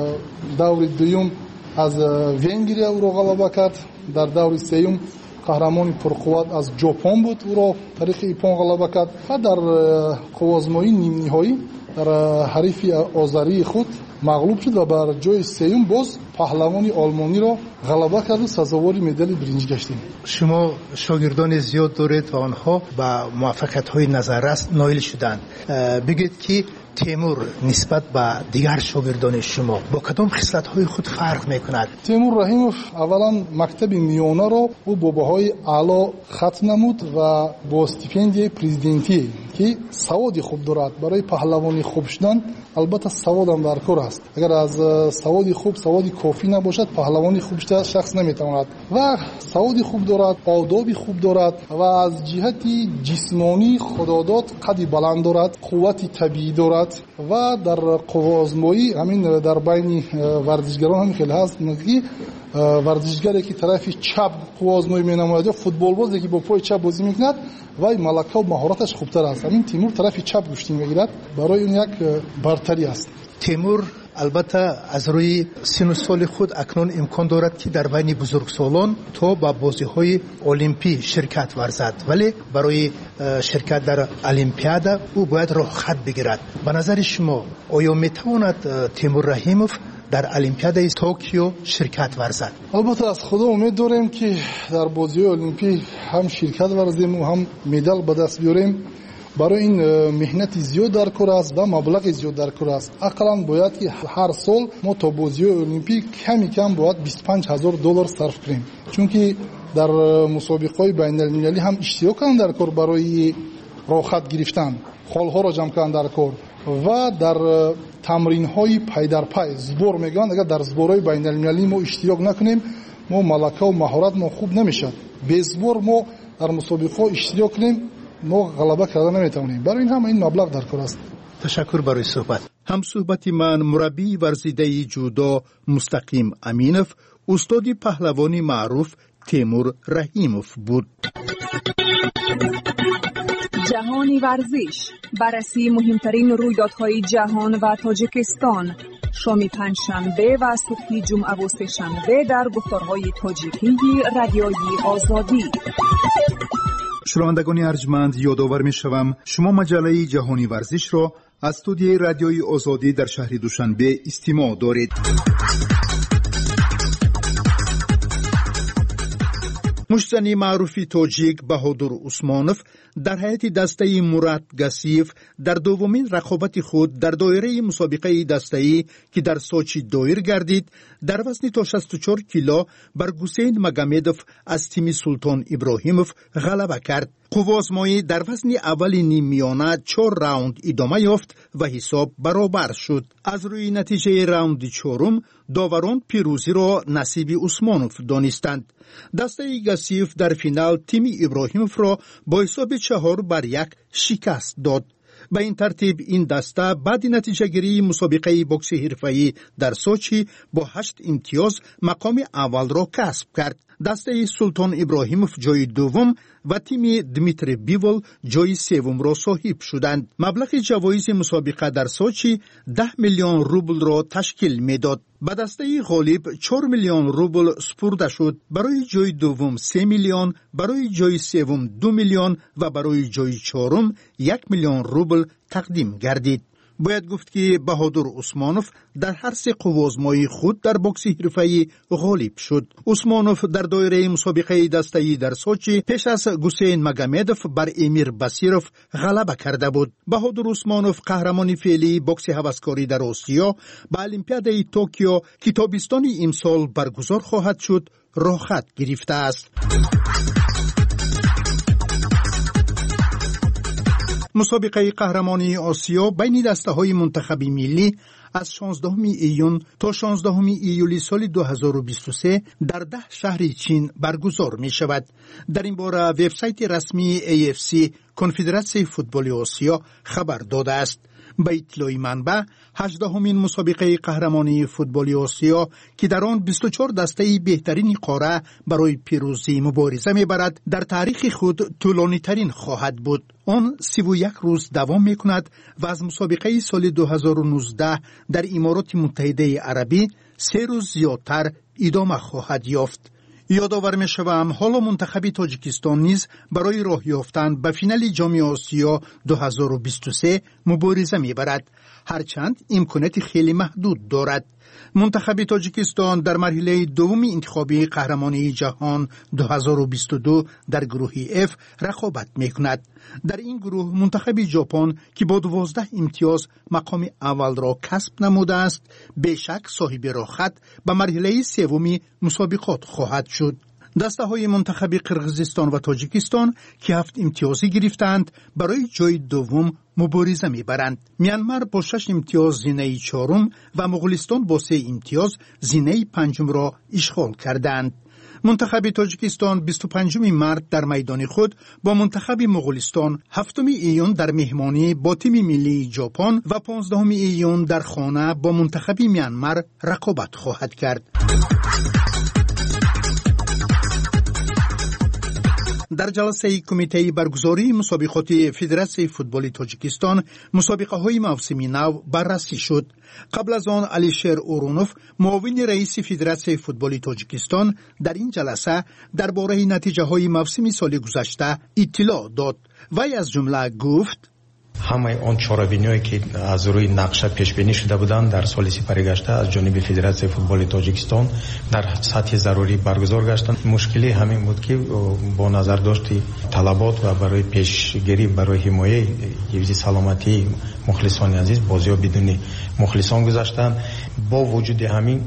دور دوم از ونگریا او را غلبه کرد. در دور سوم قهرمان پرقوت از ژاپن بود، او را طریق ایپون غلبه کرد. و در قوازمایی نیم نهایی در حریف آذری خود مغلوب شد و بر جای سوم باز پهلوانی آلمانی را غلبه کرد و سزاوار مدال برنج گشتیم. شما شاگردان زیاد دارید و آنها با موفقیت‌های نظررس نایل شدند. بگید که تیمور نسبت به دیگر شاگردان شما با کدام خصلت‌های خود فرق می‌کند؟ تیمور رحیموف اولا مکتب میانه را او با بهای اعلی ختم نمود و با استیپندیای پرزیدنتی که سواد خوب دارد. برای پهلوانی خوب شدن البته سواد هم در کار است. اگر از سواد خوب سواد کافی نباشد پهلوانی خوب شده شخص نمیتواند. و سواد خوب دارد، آداب خوب دارد و از جهت جسمانی خداداد قد بلند دارد، قوت طبیعی دارد و در قوازمایی همین در بین ورزشگران هم خیلی هست که ورزشگری که طرف چپ قوازمایی می‌نماید یا فوتبال بازی که با پای چپ بازی می‌کند و ملکه و مهارتش خوبتر است. همین تیمور طرف چپ گوشتی می‌گیرد، برای اون یک برتری است. تیمور البته از روی سن و سال خود اکنون امکان دارد که در بین بزرگسالان تا با بازی‌های المپی شرکت ورزد، ولی برای شرکت در المپیاد او باید رخصت بگیرد. به نظر شما آیا می‌تواند تیمور رحیموف در المپیاد توکیو شرکت ورزد؟ البته از خدا امید داریم که در بازی‌های المپی هم شرکت ورزیم و هم مدال به دست بیاریم. برای این مهنت زیاد در کار است و مبلغ زیاد در کار است. اقلا باید که هر سال ما تا بازی‌های المپی کمی کم باید $25,000 صرف کنیم، چون که در مسابقه‌های بین‌المللی هم اشتراک کردن در کار برای راحت گرفتن، خال‌ها را جمع کردن در کار و در تمرین‌های پای در پای زبور میگن. اگر در زبورهای بین‌المللی ما اشتراک نکنیم ما ملکه و مهارت ما خوب نمیشه. به زبور ما در مسابقه‌ها اشتراک کنیم ما غلبه کردن نمیتونیم. برای این هم این مبلغ در کار است. تشکر برای صحبت. هم صحبت من مربی ورزیده جودو مستقیم امینوف، استاد پهلوانی معروف تیمور رحیموف بود. جهانی ورزش، بررسی مهمترین رویدادهای جهان و تاجیکستان، شام پنجشنبه و صبح جمعه و سه‌شنبه در گفتارهای تاجیکی رادیوی آزادی. شنوندگان ارجمند، یادآور می‌شوم شما مجله جهانی ورزش را از استودیوی رادیوی آزادی در شهر دوشنبه استماع دارید. مشتنی معروفی تاجیک بهادر عثمانوف در هیئت دسته مراد گسیف در دومین رقابت خود در دایره مسابقه دسته‌ای که در سوچی دایر گردید در وزن تا 64 کیلو بر حسین مگامدوف از تیم سلطان ابراهیموف غلبه کرد. قوازمایی در وزن اول نیم میانه 4 راوند ادامه یافت و حساب برابر شد. از روی نتیجه راوند چهارم داوران پیروزی را نصیب عثمانوف دانستند. دسته گسیف در فینال تیم ابراهیموف را با حساب 4-1 شکست داد. به این ترتیب این دسته بعد نتیجه گیری مسابقه بوکس حرفه‌ای در سوچی با 8 امتیاز مقام اول را کسب کرد. دسته سلطان ابراهیموف جای دوم و تیم دمیتری بیول جای سوم را صاحب شدند. مبلغ جوایز مسابقه در سوچی 10 میلیون روبل را تشکیل میداد. به دسته غالب 4 میلیون روبل سپرده شد. برای جای دوم 3 میلیون، برای جای سوم 2 میلیون و برای جای چهارم 1 میلیون روبل تقدیم گردید. باید گفت که بهادر عثمانوف در هر سه قوازمایی خود در بوکس حرفه‌ای غالب شد. عثمانوف در دایره مسابقه دسته‌ای در سوچی پیش از حسین مگامدوف بر امیر باسیروف غلبه کرده بود. بهادر عثمانوف قهرمان فعلی بوکس هوسکاری در آسیا به المپیادهای توکیو که تابستان امسال برگزار خواهد شد راه خط گرفته است. مسابقه قهرمانی آسیا بین دسته‌های منتخب ملی از 16 ایون تا 16 ایولی سال 2023 در 10 شهر چین برگزار می شود. در این باره وبسایت رسمی AFC کنفدراسیون فوتبال آسیا خبر داده است. به اطلاع منبع 18مین مسابقه قهرمانی فوتبال آسیا که در آن 24 دسته بهترین قاره برای پیروزی مبارزه می‌برد در تاریخ خود طولانی ترین خواهد بود. آن 31 روز دوام می‌کند و از مسابقه سال 2019 در امارات متحده عربی 3 روز زیادتر ادامه خواهد یافت. یادآور می‌شوم حالا منتخب تاجیکستان نیز برای راه یافتن به فینال جام آسیا 2023 مبارزه می‌برد، هرچند امکانات خیلی محدود دارد. منتخب تاجیکستان در مرحله دوم انتخابی قهرمانی جهان 2022 در گروه F رقابت می‌کند. در این گروه منتخب ژاپن که با 12 امتیاز مقام اول را کسب نموده است، بیشک صاحب راه خط به مرحله سوم مسابقات خواهد شد. دسته‌های منتخب قرقیزستان و تاجیکستان که 7 امتیازی گرفتند برای جای دوم مبارزه می‌برند. میانمار با 6 امتیاز زینه چهارم و مغولستان با 3 امتیاز زینه پنجم را اشغال کردند. منتخب تاجیکستان 25 مارس در میدان خود با منتخب مغولستان، 7 ایون در مهمانی با تیم ملی ژاپن و 15 ایون در خانه با منتخب میانمار رقابت خواهد کرد. در جلسه کمیته برگزاری مسابقات فدراسیون فوتبال تاجیکستان مسابقه‌های موسمی نو بررسی شد. قبل از آن علیشیر اورونوف معاون رئیس فدراسیون فوتبال تاجیکستان در این جلسه درباره نتیجه‌های موسم سال گذشته اطلاع داد. وی از جمله گفت: همه آن چاره‌بینی‌هایی که از روی نقشه پیش بینی شده بودند در سال سپری گشته از جانب فدراسیون فوتبال تاجیکستان در سطح ضروری برگزار گشتند. مشکلی همین بود که با نظر داشت طلبات و برای پیشگیری برای حمایت حفظ سلامتی مخلصان عزیز بازی‌ها بدون مخلصان گذاشتند. با وجود همین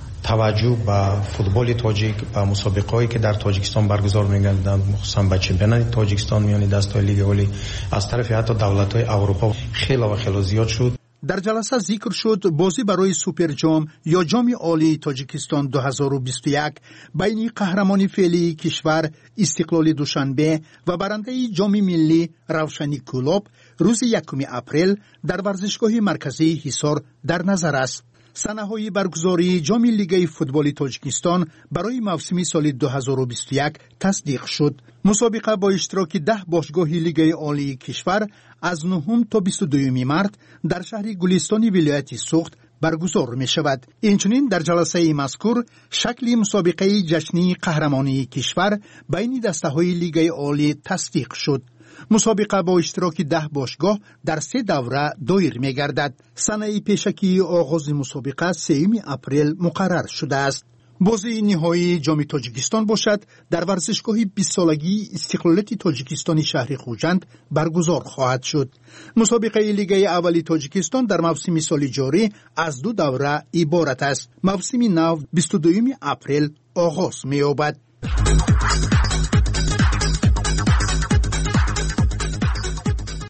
توجه به فوتبال تاجیک و مسابقه‌ای که در تاجیکستان برگزار می‌گردند، مخصوصاً به چمپیونات تاجیکستان میان دسته‌های لیگ اولی از طرف حتی دولت‌های اروپا خیلی زیاد شد. در جلسه ذکر شد بازی برای سوپر جام یا جام عالی تاجیکستان 2021 بین قهرمان فعلی کشور استقلال دوشنبه و برنده جام ملی روشنی کلوب روز 1 اپریل در ورزشگاه مرکزی حصار در نظر است. سنه‌های برگزاری جام لیگ فوتبال تاجیکستان برای موسم سال 2021 تصدیق شد. مسابقه با اشتراک 10 باشگاه لیگ عالی کشور از 9 تا 22 مارس در شهر گلستان ولایت سوخت برگزار می شود. اینچنین در جلسه مذکور شکل مسابقه جشنی قهرمانی کشور بین دسته‌های لیگ عالی تصدیق شد. مسابقه با اشتراک 10 باشگاه در 3 دوره دایر می گردد. سنه پیشکی آغاز مسابقه 3 اپریل مقرر شده است. بازی نهایی جام تاجیکستان باشد در ورزشگاه 20 سالگی استقلالیت تاجیکستانی شهر خوجند برگزار خواهد شد. مسابقه لیگ اول تاجیکستان در موسم سال جاری از 2 دوره عبارت است. موسم نو 22 اپریل آغاز می یابد.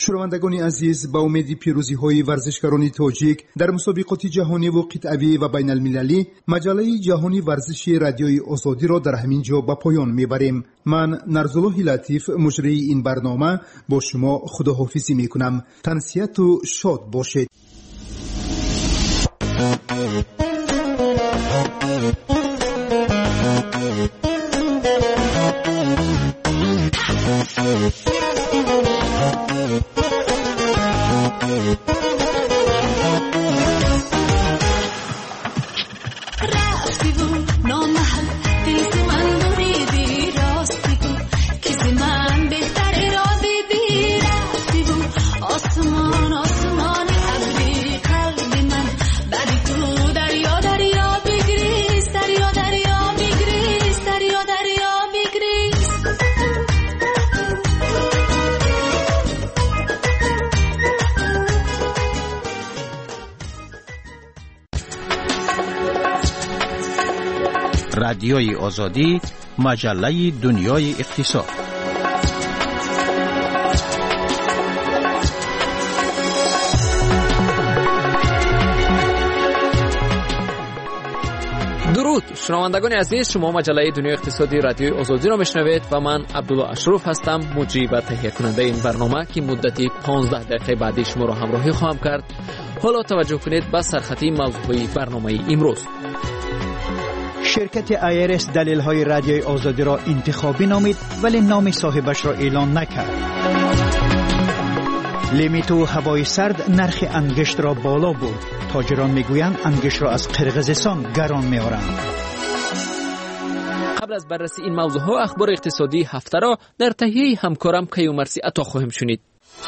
شنوندگان عزیز، با امید پیروزی‌های ورزشکاران تاجیک در مسابقات جهانی و قطعی و بین المللی، مجله جهانی ورزشی رادیوی آزادی را در همین جا به پایان میبریم. من نرزالله لطیف مجری این برنامه با شما خداحافظی میکنم. تنسیت و شاد باشید. رادیوی آزادی، مجله دنیای اقتصاد. درود شنوندگان عزیز، شما مجله دنیای اقتصادی رادیوی آزادی را میشنوید و من عبدالله اشرف هستم، مجری و تهیه کننده این برنامه که مدتی 15 دقیقه بعدی شما را همراهی خواهم کرد. حالا توجه کنید به سرخطی موضوعی برنامه امروز. شرکت آیرس دلیل‌های رادیوی آزادی را انتخابی نامید ولی نام صاحبش را اعلان نکرد. لیمیت و هوای سرد نرخ انگشت را بالا برد. تاجران میگویند انگشت را از قرقیزستان گران می‌آورند. قبل از بررسی این موضوعها اخبار اقتصادی هفته را در تهیه همکارم کیومرثی عطا خواهیم شنید.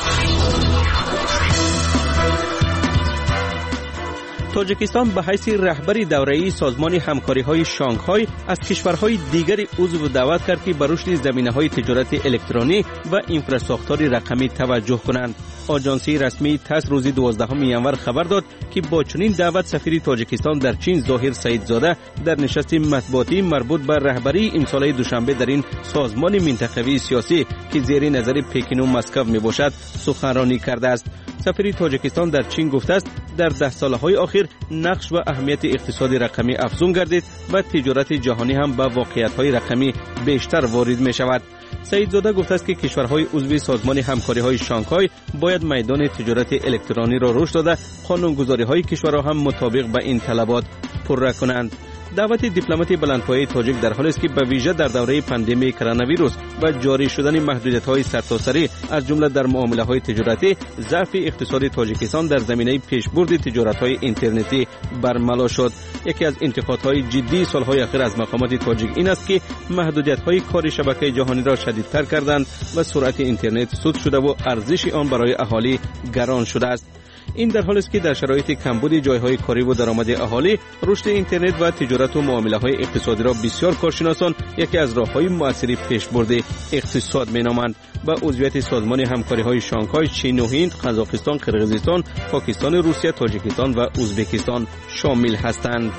تاجیکستان به حیث رهبری دوره‌ای سازمان همکاری‌های شانگهای از کشورهای دیگری عضو دعوت کرد که به رشد زمینه‌های تجارت الکترونیک و انفراستراکچور رقمی توجه کنند. آژانسی رسمی تاس روز 12 ینور خبر داد که با چنین دعوت سفیر تاجیکستان در چین ظاهر سعیدزاده در نشست مطبوعاتی مربوط به رهبری امسال دوشنبه در این سازمان منطقوی سیاسی که زیر نظر پکین و مسکو میباشد سخنرانی کرده است. سفیر تاجیکستان در چین گفته است در 10 سالهای اخیر نقش و اهمیت اقتصاد رقمی افزون گردید و تجارت جهانی هم به واقعیت‌های رقمی بیشتر وارد می‌شود. سعیدزاده گفته است که کشورهای عضو سازمان همکاری‌های شانگهای باید میدان تجارت الکترونی را رشد داده، قانونگذاری‌های کشورها هم مطابق به این طلبات پررو کنند. دعوت دیپلمات بلندپایه تاجیک در حالی است که به ویژه در دوره پاندمی کرونا ویروس و جاری شدن محدودیت‌های سرتاسری از جمله در معامله‌های تجارتی، ضعف اقتصاد تاجیکستان در زمینه پیشبرد تجارت‌های اینترنتی برملا شد. یکی از انتقادهای جدی سال‌های اخیر از مقامات تاجیک این است که محدودیت‌های کار شبکه جهانی را شدیدتر کردند و سرعت اینترنت سود شده و ارزش آن برای اهالی گران شده است. این در حالی است که در شرایط کمبود جایهای کاری و درآمد اهالی، رشد اینترنت و تجارت و معامله‌های اقتصادی را بسیار کارشناسان یکی از راه‌های مؤثر پیشبرد اقتصاد می‌نامند. با عضویت سازمان همکاری‌های شانگهای چین و هند، قزاقستان، قرقیزستان، پاکستان، روسیه، تاجیکستان و ازبکستان شامل هستند.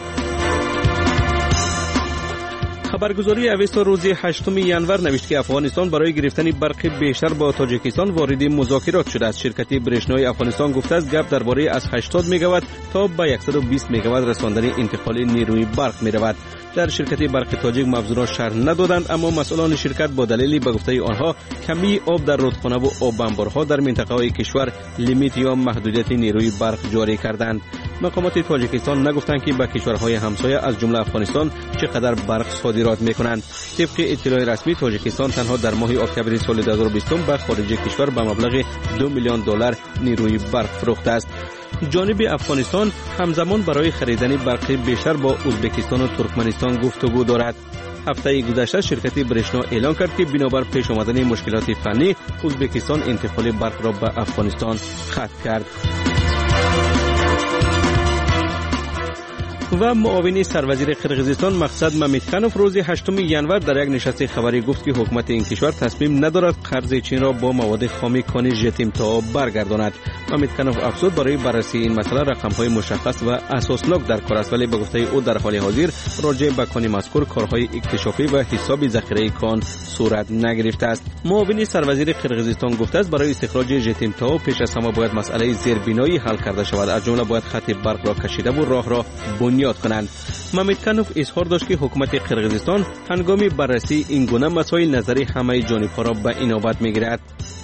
خبرگزاری اوستا روز 8 ینور نوشت که افغانستان برای گرفتن برق بیشتر با تاجیکستان وارد مذاکرات شده است. شرکت برشنای افغانستان گفته است گپ درباره از 80 مگاوات تا به 120 مگاوات رساندن انتقال نیروی برق می‌رود. در شرکت برق تاجیک موضوع شرح ندادند، اما مسئولان شرکت با دلیل به گفته آنها کمی آب در رودخانه و آب انبارها در منطقه‌های کشور لیمیت یا محدودیت نیروی برق جاری کردند. مقامات تاجیکستان نگفتند که به کشورهای همسایه از جمله افغانستان چقدر برق صادرات می‌کنند. طبق اطلاع رسمی تاجیکستان تنها در ماه اکتبر سال 2020 به خارج کشور به مبلغ $2 میلیون نیروی برق فروخته است. جانب افغانستان همزمان برای خریدن برق بیشتر با ازبکستان و ترکمنستان گفتگو دارد. هفته گذشته شرکت برشنا اعلام کرد که بنابر پیش آمدن مشکلات فنی ازبکستان انتقال برق را به افغانستان ختم کرد. و معاون سروزیر قرقیزستان مقصد مامیتخانوف روز 8 ژانویه در یک نشست خبری گفت که حکومت این کشور تصمیم ندارد قرض چین را با مواد خام کان ژتیمتا برگرداند. مامیتخانوف افزود برای بررسی این مسئله رقم‌های مشخص و اساسناک در کار است، ولی به گفته او در حال حاضر راجع به کان مذکور کارهای اکتشافی و حساب ذخیره کان صورت نگرفته است. معاون سروزیر قرقیزستان گفته است برای استخراج ژتیمتا پیش از همه باید مسئله زیربنایی حل کرده شود، از جمله باید خط برق را کشیده و راه را بنیاد کنند. مامیتخانوف اظهار داشت که حکومت قرقیزستان هنگام بررسی این گونه مسائل نظری همه جانب‌ها را به عنایت می‌گیرد.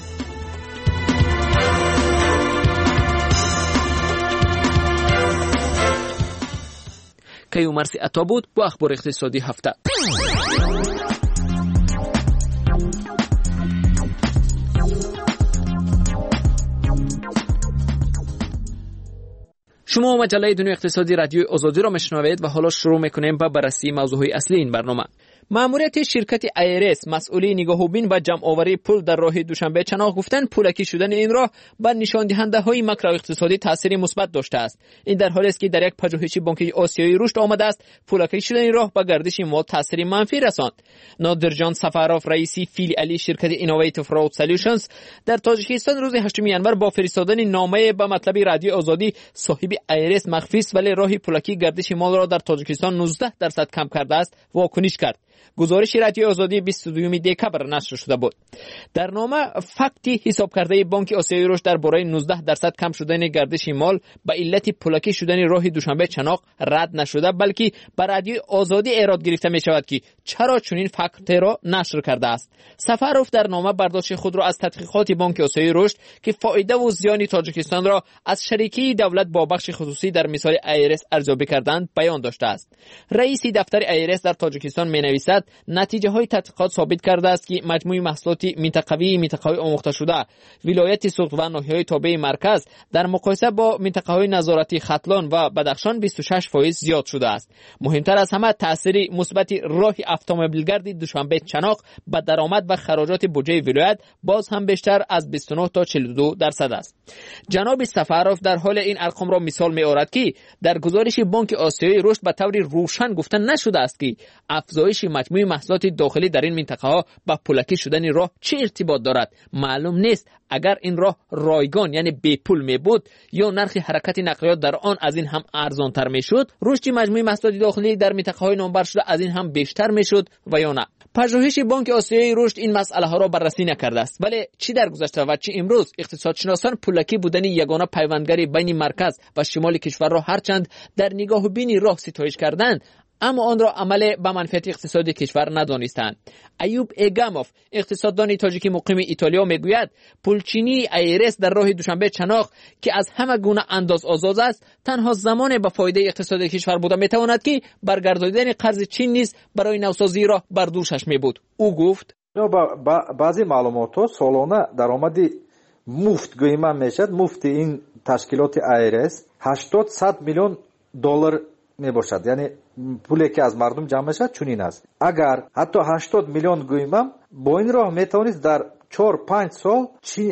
کیومرسی عطا بود با اخبار اقتصادی هفته. شما مجله دنیای اقتصادی رادیوی آزادی را میشنوید و حالا شروع میکنیم با بررسی موضوعهای اصلی این برنامه. ماموریت شرکت ایرس مسئولی نگاهوبین و جمع آوری پول در راه دوشنبه چناق گفتند پولکی شدن این راه بر نشان دهنده های ماکرو اقتصادی تاثیر مثبت داشته است. این در حالی است که در یک پژوهش بانک آسیایی رشد آمده است پولکی شدن این راه به گردش مال تاثیر منفی رساند. نادرجان سفاروف رئیس فیلیالی شرکت اینوویتیو فراود سولوشنز در تاجیکستان روز 8 ژانویه با فرستادن نامه به مطلب رادیو آزادی صاحب ایرس مخفی است ولی راه پولکی گردش مال را در تاجیکستان 19% کم کرده است واکنش کرد. گزارش رادیو آزادی 22 دکبر نشر شده بود. در نامه فکتی حساب کرده بانک آسیایی رشد درباره 19% کم شدن گردش مال به علت پولکی شدن راه دوشنبه چناق رد نشده، بلکه بر رادیو آزادی ایراد گرفته می شود که چرا چنین فکت را نشر کرده است. سفاروف در نامه برداشت خود را از تحقیقات بانک آسیایی رشد که فایده و زیان تاجیکستان را از شریکی دولت با بخش خصوصی در مثال ایرس ارزیابی کردند بیان داشته است. رئیس دفتر ایرس در تاجیکستان می نویسد نتیجه های تحقیقات ثابت کرده است که مجموع محصولات منطقوی آموخته شده ولایت سوخت و ناحیه‌های تابع مرکز در مقایسه با منطقه‌های نظارتی ختلان و بدخشان 26% زیاد شده است. مهمتر از همه تاثیر مثبت راه اتومبیلگرد دوشنبه چناق به درآمد و خراجات بودجه ولایت باز هم بیشتر از 29 تا 42% است. جناب سفاروف در حال این ارقام را مثال می‌آورد که در گزارش بانک آسیایی رشد به طور روشن گفته نشده است که افزایش مجموع محصولات داخلی در این منطقه ها با پولکی شدن راه چه ارتباط دارد. معلوم نیست اگر این راه رایگان یعنی بی پول می بود یا نرخ حرکت نقلیات در آن از این هم ارزان تر می شد، رشد مجموع محصولات داخلی در منطقه های نامبر شده از این هم بیشتر می شد و یا نه. پژوهش بانک آسیایی رشد این مسئله ها را بررسی نکرده است، ولی چی در گذشته و چی امروز اقتصادشناسان پولکی بودن یگانه پیوندگری بین مرکز و شمال کشور را هرچند در نگاه بینی راه ستایش کردند اما آن را عمل به منفعت اقتصادی کشور ندانستند. ایوب ایگاموف اقتصاددان تاجیکی مقیم ایتالیا میگوید پولچینی ایرس در راه دوشنبه چناق که از همه گونه انداز آزاد است تنها زمان به فایده اقتصادی کشور بوده میتواند که برگرداندن قرض چین نیز برای نوسازی را بر دوشش میبود. او گفت بعضی معلومات سالانه درآمدی مفت گویما میشد. مفت این تشکیلات ایرس 800 میلیون دلار میباشد، یعنی پولی که از مردم جمع میشد چنین است. اگر حتی 80 میلیون گوییم با این راه میتوانید در 4-5 سال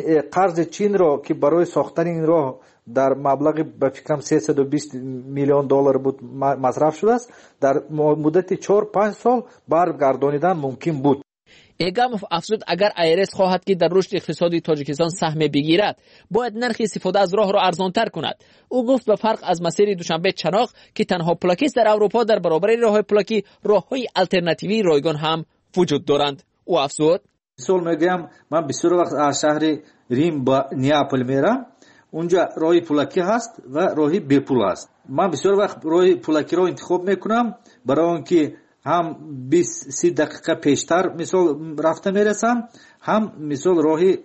قرض چین را که برای ساختن این راه در مبلغ به فکرم 320 میلیون دلار بود مصرف شده است، در مدت 4-5 سال برگردانیدن ممکن بود. ایگاموف افزود اگر ایرس خواهد که در رشد اقتصادی تاجیکستان سهم بگیرد باید نرخ استفاده از راه را ارزانتر کند. او گفت به فرق از مسیر دوشنبه چناق که تنها پلاکی در اروپا در برابر راه پلاکی راههای آلترناتیوی رایگان هم وجود دارند. او افزود مثال میگم من بسیار وقت از شهر ریم با نیاپل میرم، اونجا راه پلاکی هست و راه بی پول است. من بسیار وقت راه پلاکی را انتخاب میکنم برای اینکه هم 20-30 دقیقه پیشتر مثال رفته میرسم، هم مثال راهی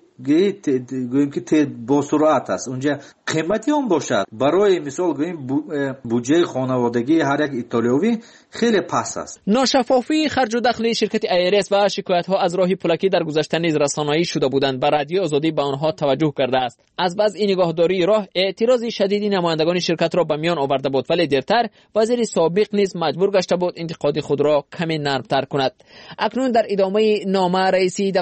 گوییم که با سرعت است، اونجا قیمتی هم باشد برای مثال گوییم بودجه خانوادگی هر یک ایتالیایی خیلی پست است. ناشفافی خرج و دخل شرکت ایرس و شکایت ها از راه پولکی در گذشته نیز رسانه‌ای شده بودند. بر رادیو آزادی به آنها توجه کرده است. از بعض این نگاهداری راه اعتراض شدیدی نمایندگان شرکت را به میان آورده بود، ولی دیرتر وزیر سابق نیز مجبور گشته بود انتقاد خود را کمی نرمتر کند. اکنون در ادامه نامه رئیس دفتر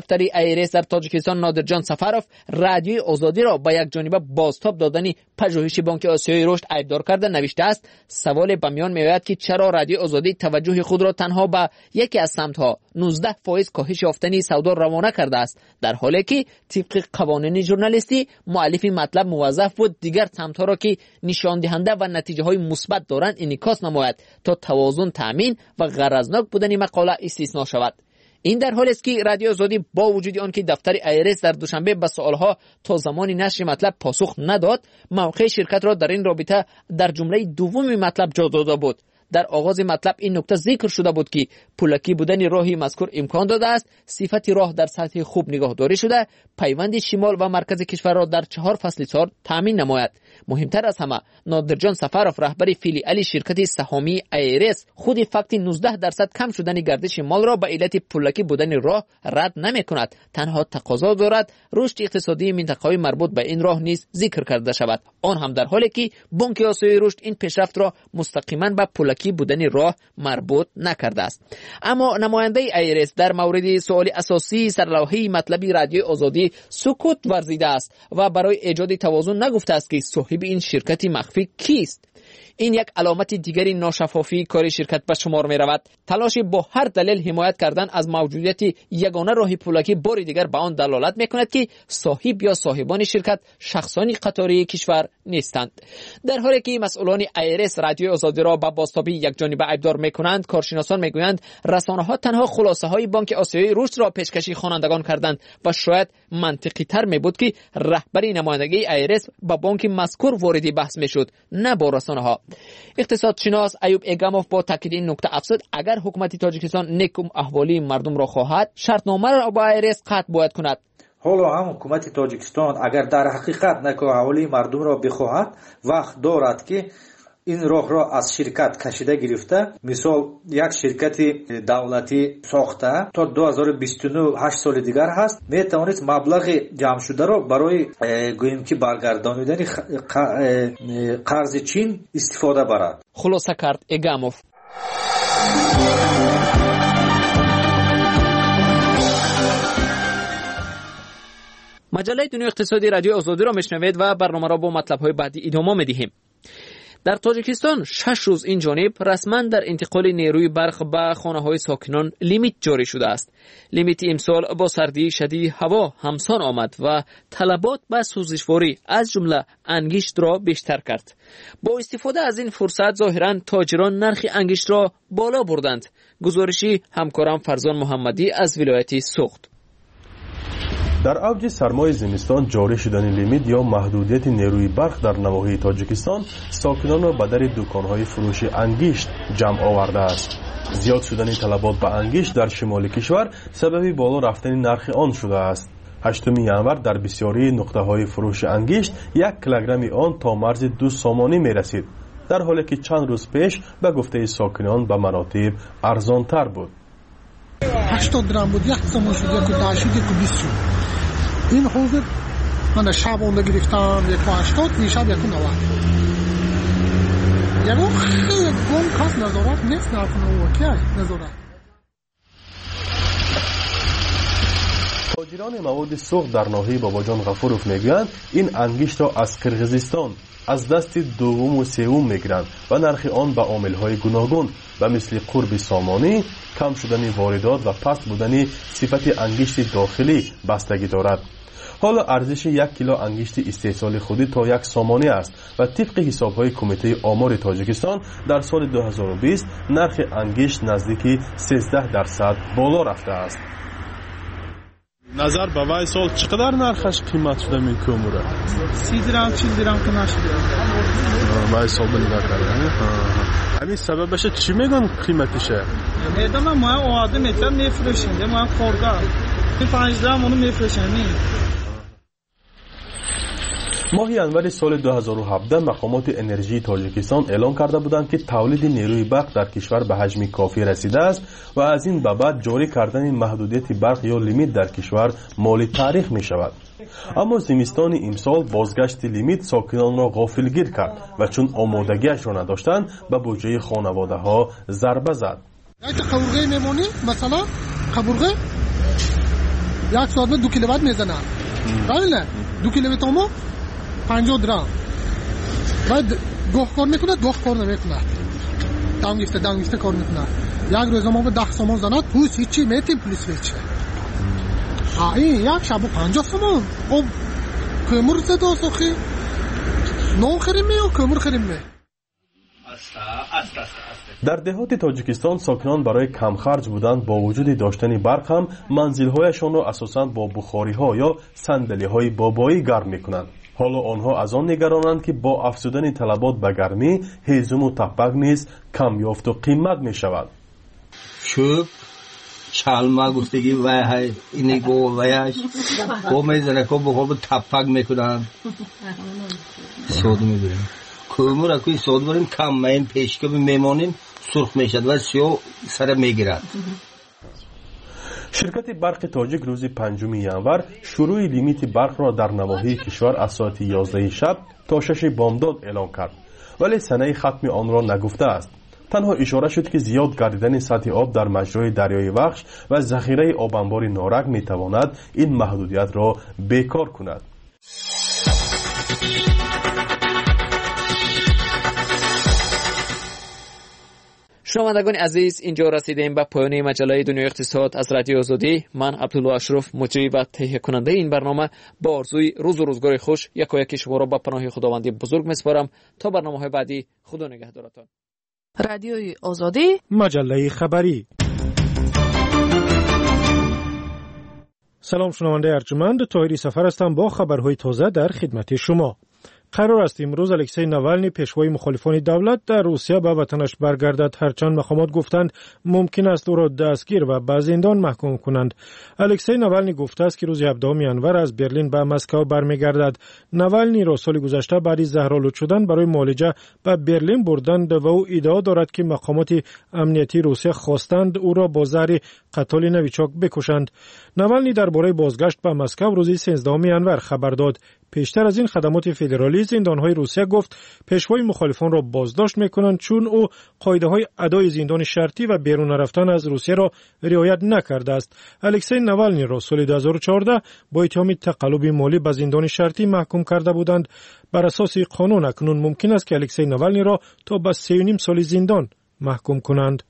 ایرس در تاجیکستان نادرجان سفروف رادیوی آزادی را به یک جانبه بازتاب دادن پژوهش بانک آسیای رشد ایبدار کرده. نوشته است سوال به میان میآید که چرا رادیوی آزادی توجه خود را تنها به یکی از سمت‌ها 19% کاهش یافتن سودا روانه کرده است، در حالی که طبق قوانین ژورنالیستی مؤلف مطلب موظف بود دیگر سمت‌ها را که نشان دهنده و نتیجه‌های مثبت دارند انعکاس نماید تا توازن تامین و غرضناک بودن مقاله استثنا شود. این در حالی است که رادیو آزادی با وجود آن که دفتر ایرس در دوشنبه به سوالها تا زمان نشر مطلب پاسخ نداد، موقع شرکت را در این رابطه در جمله دوم مطلب جا داده بود. در آغاز مطلب این نکته ذکر شده بود که پولکی بودن راهی مذکور امکان داده است صفت راه در سطح خوب نگهداری شده، پیوند شمال و مرکز کشور را در 4 فصل سال تامین نماید. مهمتر از همه نادرجان سفروف رهبر فیلیال شرکت سهامی ایرس خود فقط 19% کم شدن گردش مال را به علت پولکی بودن راه رد نمی کند، تنها تقاضا دارد رشد اقتصادی منطقه‌های مربوط به این راه نیز ذکر کرده شود، آن هم در حالی که بانک آسیای رشد این پیشرفت را مستقیما به پولکی بودن راه مربوط نکرده است. اما نماینده ایرس در مورد سوال اساسی سرلوحه مطلبی رادیو آزادی سکوت ورزیده است و برای ایجاد توازن نگفته است که صاحب این شرکت مخفی کیست. این یک علامت دیگری ناشفافی کار شرکت به شمار می رود. تلاش با هر دلیل حمایت کردن از موجودیت یگانه راه پولکی بار دیگر به آن دلالت می کند که صاحب یا صاحبان شرکت شخصانی قطاری کشور نیستند. در حالی که مسئولان ایرس رادیو آزادی را به بازتابی یک جانبه ایبدار می کنند، کارشناسان می گویند رسانه ها تنها خلاصه های بانک آسیای رشد را پیشکشی خوانندگان کردند و شاید منطقی تر می بود که رهبری نمایندگی ایرس با بانک مذکور وارد بحث می شد، نه با رسانه ها. اقتصادشناس ایوب اگاموف با تاکید این نکته افزود اگر حکومت تاجیکستان نیکم احوالی مردم را خواهد شرطنامه را با ایرس قطع باید کند. حالا هم حکومت تاجیکستان اگر در حقیقت نیکم احوالی مردم را بخواهد وقت دارد که این راه را از شرکت کشیده گرفته، مثال یک شرکت دولتی ساخته تا 2029 8 سال دیگر هست میتوانید مبلغ جمع شده را برای گوییم که برگردانیدن قرض چین استفاده برد. خلاصه کرد اگاموف. مجله دنیا اقتصادی رادیو آزادی را میشنوید و برنامه را با مطلب‌های بعدی ادامه می‌دهیم. در تاجیکستان 6 روز این جانب رسما در انتقال نیروی برق به خانه‌های ساکنان لیمیت جاری شده است. لیمیت امسال با سردی شدید هوا همسان آمد و طلبات به سوزشواری از جمله انگشت را بیشتر کرد. با استفاده از این فرصت ظاهراً تاجران نرخ انگشت را بالا بردند. گزارشی همکارم فرزان محمدی از ولایت سوخت. در اوج سرمای زمستان جاری شدن لیمیت یا محدودیت نیروی برق در نواحی تاجیکستان ساکنان را به در دکان‌های فروش انگشت جمع آورده است. زیاد شدن طلبات به انگشت در شمال کشور سبب بالا رفتن نرخ آن شده است. 8 ینور در بسیاری نقطه‌های فروش انگشت 1 کیلوگرم آن تا مرز 2 سامانی می‌رسید، در حالی که چند روز پیش به گفته ساکنان به مراتب ارزان‌تر بود. 80 درم بود، 1 سامان شد، 1 شد، 20 شد. این حوض من شب اونده گرفتم 180 میشب 190. یعنی خیلی گم کس نظارت نیست نکنه واقعی نظارت. تاجران مواد سوخت در ناحیه باباجان غفوروف میگویند این انگشت را از قرقیزستان از دست دوم و سوم میگیرند و نرخ آن به عامل‌های گوناگون و مثل قرب سامانی، کم شدن واردات و پست بودن صفت انگشت داخلی بستگی دارد. حالا ارزش 1 کیلو انگشت استحصال خودی تا 1 سامانی است و طبق حساب‌های کمیته آمار تاجیکستان در سال 2020 نرخ انگشت نزدیک 13% بالا رفته است. نظر به وای سال چقدر نرخش قیمت شده این کوموره؟ 30 درم 40 درم که نشده. وای سال بنگاه کردن. همین سببش چی میگن قیمتشه؟ میدونم ما آدم میتونم میفروشیم، ما خورده. 5 درم اونو میفروشیم. ماه ینور سال 2017 مقامات انرژی تاجیکستان اعلام کرده بودند که تولید نیروی برق در کشور به حجم کافی رسیده است و از این به بعد جاری کردن محدودیت برق یا لیمیت در کشور مال تاریخ می شود. اما زمستان امسال بازگشت لیمیت ساکنان را غافلگیر کرد و چون آمادگیش را نداشتند به بودجه خانواده ها ضربه زد. اگه قبورگی میمونی مثلا قبورگی یک ساعت 2 کیلومتر میزنه. بله 2 کیلومتر ما 50 درام. بعد گوه کار میکنه، گوه کار نمیکنه. دانگیفته کار میکنه. یک روز ما به 10 سومون زند، پولیس هیچی میتیم پلیس هیچی. این یک شب 50 سومون. خب کمر زد آسخی. نو خریم می و کمر خریم می. در دهات تاجیکستان ساکنان برای کم خرج بودن با وجود داشتن برق هم منزل‌هایشان را اساساً با بخاری‌ها یا صندلی‌های بابایی گرم می‌کنند. حالا آنها از آن نگرانند که با افزودن طلبات به گرمی هیزم و تپک نیز کم یافت و قیمت می‌شود. شب چالما گفتگی وای های اینی گو وایش گو میزنه که بخور تپک میکنن سود میبریم کمر اکوی سود بریم کم مین پیشکه میمانیم سرخ میشد و سیاه سر میگیرد. شرکت برق تاجیک روز 5 ژانویه شروع لیمیت برق را در نواحی کشور از ساعت 11 شب تا 6 بامداد اعلام کرد، ولی سنه ختم آن را نگفته است. تنها اشاره شد که زیاد گردیدن سطح آب در مجرای دریای وخش و ذخیره آب انبار نارک میتواند این محدودیت را بیکار کند. شنوندگان عزیز، اینجا رسیدیم به پایان مجله دنیای اقتصاد از رادیو آزادی. من عبدالله اشرف مجری و تهیه کننده این برنامه با آرزوی روز و روزگار خوش یکایک شما را به پناه خداوند بزرگ میسپارم. تا برنامه‌های بعدی، خدا نگهدارتان. رادیوی آزادی، مجله خبری. سلام شنونده ارجمند، طاهری سفر هستم با خبرهای تازه در خدمت شما. قرار است امروز الکسی ناوالنی پیشوای مخالفان دولت در روسیه به وطنش برگردد، هرچند مقامات گفتند ممکن است او را دستگیر و به زندان محکوم کنند. الکسی ناوالنی گفته است که روز 17 ژانویه از برلین به مسکو برمیگردد. ناوالنی را سال گذشته بعد از زهرآلود شدن برای معالجه به برلین بردند و او ادعا دارد که مقامات امنیتی روسیه خواستند او را با زهر قتل نویچاک بکشند. ناوالنی درباره بازگشت به مسکو روز 13 ژانویه خبر داد. پیشتر از این خدمات فدرالی زندانهای روسیه گفت پیشوای مخالفان را بازداشت میکنند چون او قاعده‌های ادای زندان شرطی و بیرون رفتن از روسیه را رعایت نکرده است. الکسی ناوالنی را سال 2014 با اتهام تقلب مالی به زندان شرطی محکوم کرده بودند. بر اساس قانون اکنون ممکن است که الکسی ناوالنی را تا به 3.5 سال زندان محکوم کنند.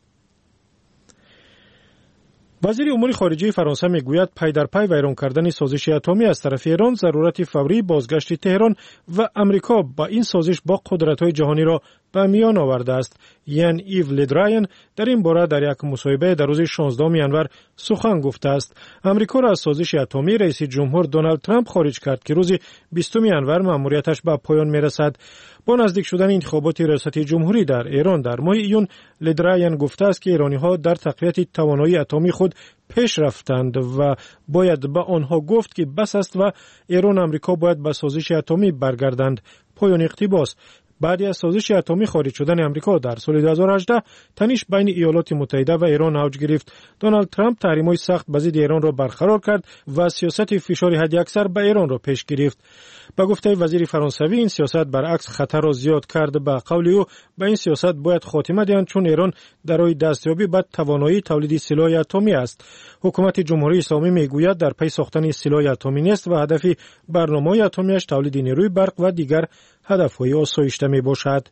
وزیر امور خارجه فرانسه میگوید پی در پی ویران کردن سازش اتمی از طرف ایران ضرورت فوری بازگشت تهران و امریکا با این سازش با قدرت‌های جهانی را به میان آورده است. یان ایو لدراین در این باره در یک مصاحبه در روز 16 ژانویه سخن گفته است. امریکا را از سازش اتمی رئیس جمهور دونالد ترامپ خارج کرد که روز 20 ژانویه مأموریتش به پایان میرسد. با نزدیک شدن انتخابات ریاست جمهوری در ایران در ماه ایون، لدراین گفته است که ایرانی‌ها در تقویت توانایی اتمی خود پیش رفتند و باید به آنها گفت که بس است و ایران و امریکا باید به سازش اتمی برگردند. پایان اقتباس. بعد از سازش اتمی خارج شدن امریکا در سال 2018 تنش بین ایالات متحده و ایران اوج گرفت. دونالد ترامپ تحریم‌های سخت به ضد ایران را برقرار کرد و سیاست فشار حداکثر به ایران را پیش گرفت. با گفته وزیر فرانسوی این سیاست برعکس خطر را زیاد کرد. به قول او به این سیاست باید خاتمه دهند چون ایران در راه دستیابی به توانایی تولید سلاح اتمی است. حکومت جمهوری اسلامی میگوید در پی ساختن سلاح اتمی نیست و هدف برنامه اتمیش تولید نیروی برق و دیگر هدف‌های آسایشته میباشد.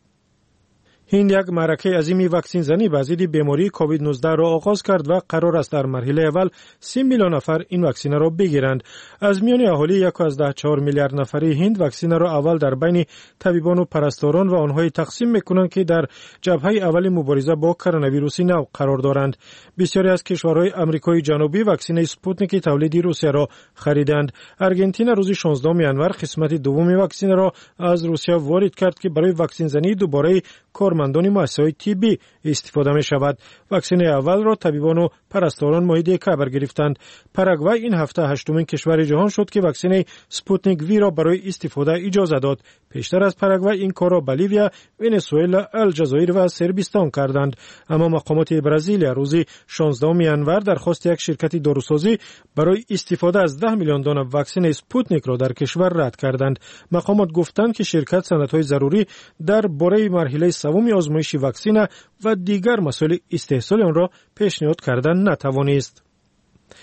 هند یک معرکه عظیمی واکسن زنی به ضد بیماری کووید 19 را آغاز کرد و قرار است در مرحله اول 30 میلیون نفر این واکسن را بگیرند. از میان اهالی 1.4 میلیارد نفری هند واکسن را اول در بین طبیبان و پرستاران و آنها تقسیم میکنند که در جبهه اول مبارزه با کرونا ویروس نو قرار دارند. بسیاری از کشورهای آمریکای جنوبی واکسن اسپوتنیک تولید روسیه را خریدند. آرژانتین روز 16 ژانویه قسمت دوم واکسن را از روسیه وارد کرد که برای واکسن زنی دوباره کارمندان مؤسسه‌های طبی استفاده می شود. واکسن اول را طبیبان و پرستاران ماه دسامبر گرفتند. پاراگوئه این هفته هشتمین کشور جهان شد که واکسن سپوتنیک وی را برای استفاده اجازه داد. پیشتر از پاراگوئه این کار را بولیویا، ونزوئلا، الجزایر و سربستان کردند. اما مقامات برزیل روز 16 ژانویه درخواست یک شرکت داروسازی برای استفاده از 10 میلیون دانه واکسن سپوتنیک را در کشور رد کردند. مقامات گفتند که شرکت سندهای ضروری درباره مرحله سوم آزمایش واکسن و دیگر مسائل استحصال آن را پیشنهاد کردن نتوانست.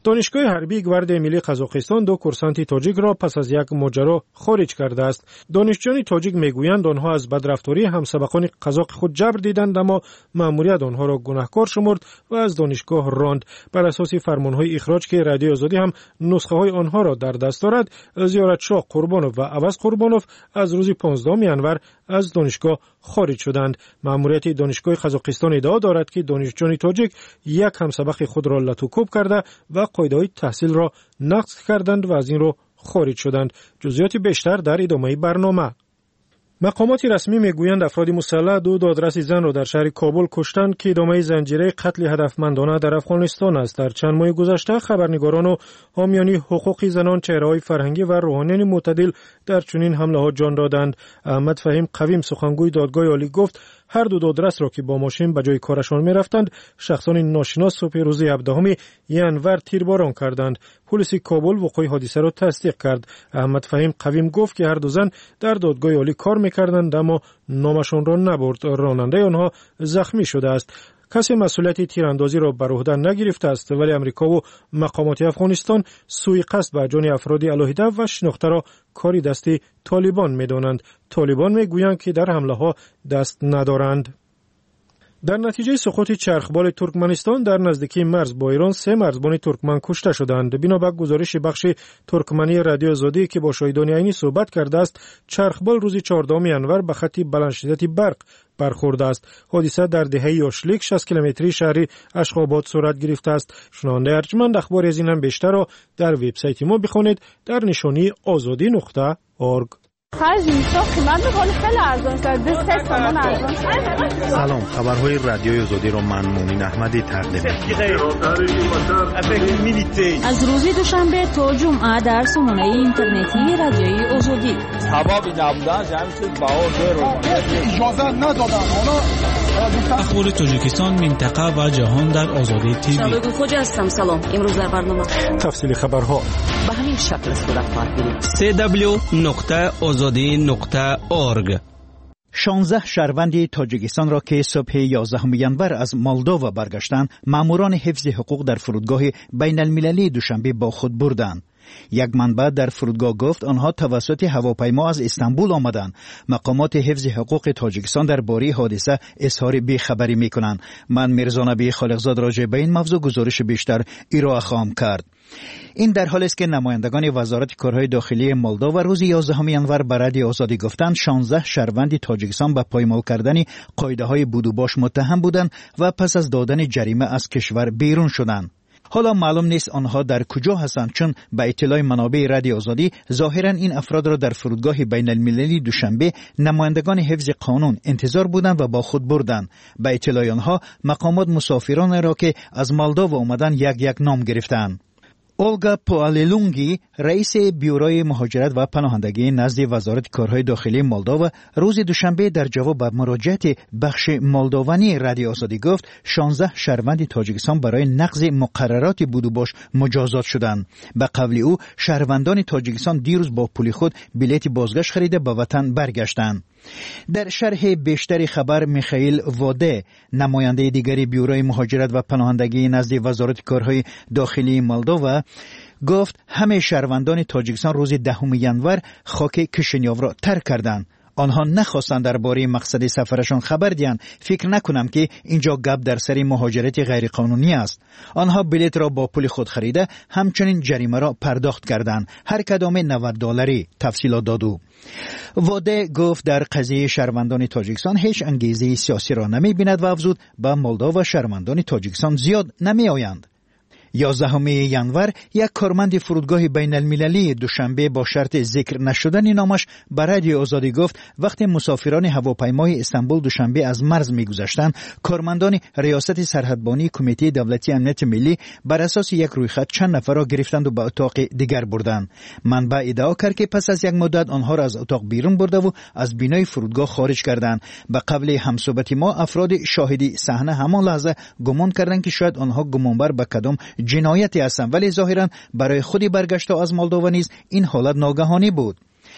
دانشگاه حربی گوارد ملی قزاقستان 2 کورسانت تاجیک را پس از یک ماجرا خارج کرده است. دانشجویان تاجیک میگویند آنها از بدرفتاری همسبقان قزاق خود جبر دیدند، اما مأموریت آنها را گناهکار شمرد و از دانشگاه راند. بر اساس فرمانهای اخراج که رادیو آزادی هم نسخه های آنها را در دست دارد، زیارتشاه قربانوف و عوض قربانوف از روز 15 ینور از دانشگاه خارج شدند. مأموریت دانشگاه قزاقستان ادعا دارد که دانشجویان تاجیک یک همسبق خود را لطوکوب کرده و قاعده‌های تحصیل را نقض کردند و از این رو خارج شدند. جزئیات بیشتر در ادامه برنامه. مقامات رسمی میگویند افراد مسلح 2 دادرس زن را در شهر کابل کشتند که ادامه زنجیره قتل هدفمندانه در افغانستان است. در چند ماه گذشته خبرنگاران و حامیان حقوق زنان، چهره‌های فرهنگی و روحانیان معتدل در چنین حمله‌ها جان دادند. احمد فهیم قویم سخنگوی دادگاه عالی گفت هر 2 دادرس را که با ماشین به جای کارشان می‌رفتند، شخصان ناشناس صبح روز 17 ینور تیرباران کردند. پلیس کابل وقوع حادثه را تصدیق کرد. احمد فهیم قویم گفت که هر 2 زن در دادگاه عالی کار می‌کردند، اما نامشان را نبرد. راننده آنها زخمی شده است. کسی مسئولیت تیراندازی را بر عهده نگرفته است، ولی امریکا و مقامات افغانستان سوءقصد به جان افراد علیحده و شناخته را کاری دستی طالبان می‌دانند. طالبان می‌گویند که در حمله‌ها دست ندارند. در نتیجه سقوط چرخبال ترکمنستان در نزدیکی مرز با ایران 3 مرزبان ترکمن کشته شدند. بنابر گزارش بخش ترکمنی رادیو آزادی که با شاهدان عینی صحبت کرده است، چرخبال روز 14 ینور به خط بلند شدت برق برخورده است. حادثه در دهه یاشلیک 60 کیلومتری شهر اشخاباد صورت گرفته است. شنونده ارجمند اخبار از این هم بیشتر را در وبسایت ما بخوانید در نشانی azadi.org. سلام، خبرهای رادیوی آزادی را من مومن احمدی تقدیم از روز دوشنبه تا جمعه در سامانه اینترنتی رادیوی آزادی. اخبار تاجیکستان، منطقه و جهان در آزادی تیوی. شباب خوج هستم. سلام. امروز در برنامه تفصیل خبرها به همین شکل صورت خواهد گرفت. www.azadi.org 16 شهروند تاجیکستان را که صبح 11 ینور از مولداوا برگشتند، ماموران حفظ حقوق در فرودگاه بین المللی دوشنبه با خود بردند. یک منبع در فرودگاه گفت آنها توسط هواپیما از استانبول آمدند. مقامات حفظ حقوق تاجیکستان درباره حادثه اظهار بیخبری میکنند. من میرزا نبی خالقزاد راجع به این موضوع گزارش بیشتر ارائه خواهم کرد. این در حالی است که نمایندگان وزارت کارهای داخلی مولداوا روز 11 ینور به رادیو آزادی گفتند 16 شهروند تاجیکستان به پایمال کردن قاعده‌های بود و باش متهم بودند و پس از دادن جریمه از کشور بیرون شدند. حالا معلوم نیست آنها در کجا هستند، چون به اطلاع منابع رادیو آزادی ظاهرا این افراد را در فرودگاه بین المللی دوشنبه نمایندگان حفظ قانون انتظار بودند و با خود بردند. به اطلاع آنها مقامات مسافران را که از مولداوا آمدند یک نام گرفتند. اولگا پواللونگی رئیس بیوروی مهاجرت و پناهندگی نزد وزارت کارهای داخلی مولداوا روز دوشنبه در جواب به مراجعت بخش مولداوانی رادیو آزادی گفت 16 شهروند تاجیکستان برای نقض مقررات بود و باش مجازات شدند. به قول او شهروندان تاجیکستان دیروز با پول خود بلیط بازگشت خریده به وطن برگشتند. در شرح بیشتر خبر میخائیل واده نماینده دیگری بیوروی مهاجرت و پناهندگی نزد وزارت کارهای داخلی مولداوا گفت همه شهروندان تاجیکستان روز 10 ینور خاک کشنیاو را ترک کردند. آنها نخواستند درباره مقصد سفرشان خبر دهند. فکر نکنم که اینجا گپ در سر مهاجرت غیرقانونی است. آنها بلیط را با پول خود خریده همچنین جریمه را پرداخت کردند، هر کدام $90. تفصیلات داد. واده گفت در قضیه شهروندان تاجیکستان هیچ انگیزه سیاسی را نمی بیند و افزود به مولداوا شهروندان تاجیکستان زیاد نمی آیند. 11 ینور یک کارمند فرودگاه بین المللی دوشنبه با شرط ذکر نشدن نامش به رادیو آزادی گفت وقتی مسافران هواپیمای استانبول دوشنبه از مرز می‌گذشتند، کارمندان ریاست سرحدبانی کمیته دولتی امنیت ملی بر اساس یک رویخط چند نفر را گرفتند و به اتاق دیگر بردند. منبع ادعا کرد که پس از یک مدت آنها را از اتاق بیرون برده و از بینای فرودگاه خارج کردند. به قول همصحبت ما افراد شاهدی صحنه همان لحظه گمان کردند که شاید آنها گمانبر به کدام جنایتی هستند، ولی ظاهرا برای خودی برگشته از مولداوا نیز این حالت ناگهانی بود.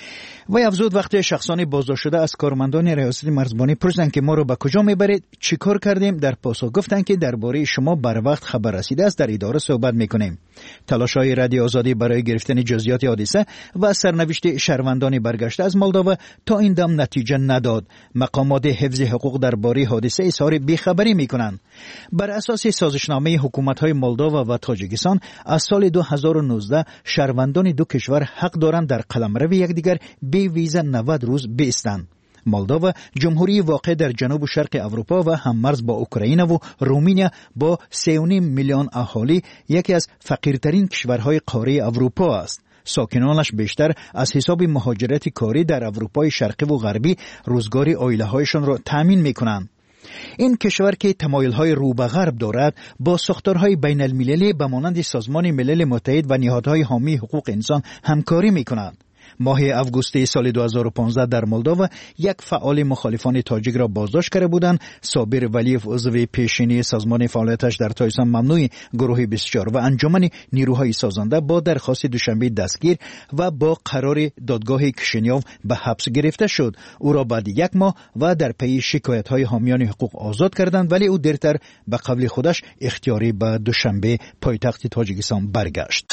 و افزود وقتی شخصان بازداشت شده از کارمندان ریاست مرزبانی پرسیدند که ما رو به کجا میبرید، چیکار کردیم، در پاسخ گفتند که درباره شما بر وقت خبر رسیده است، در اداره صحبت میکنیم. تلاش‌های رادیو آزادی برای گرفتن جزئیات حادثه و سرنوشت شهروندان برگشته از مولداوا تا این دم نتیجه نداد. مقامات حفظ حقوق درباره حادثه اظهار بیخبری میکنند. بر اساس سازشنامه حکومت‌های مولداوا و تاجیکستان از سال 2019 شهروندان دو کشور حق دارند در قلمرو یکدیگر بی ویزا 90 روز بایستند. مولداوا جمهوری واقع در جنوب و شرق اروپا و هممرز با اوکراین و رومانیا با 3.5 میلیون اهالی یکی از فقیرترین کشورهای قاره اروپا است. ساکنانش بیشتر از حساب مهاجرت کاری در اروپای شرقی و غربی روزگار عائله‌هایشان را تامین می‌کنند. این کشور که تمایل‌های رو به غرب دارد با ساختارهای بین المللی به مانند سازمان ملل متحد و نهادهای حامی حقوق انسان همکاری می‌کند. ماه اوگوست سال 2015 در مولداوا یک فعال مخالفان تاجیک را بازداشت کرده بودند. صابر ولیف عضو پیشینی سازمان فعالیتش در تایسان ممنوع گروه 24 و انجمن نیروهای سازنده با درخواست دوشنبه دستگیر و با قرار دادگاه کشینیوف به حبس گرفته شد. او را بعد یک ماه و در پی شکایت‌های حامیان حقوق آزاد کردند، ولی او دیرتر به قول خودش اختیاری به دوشنبه پایتخت تاجیکستان برگشت.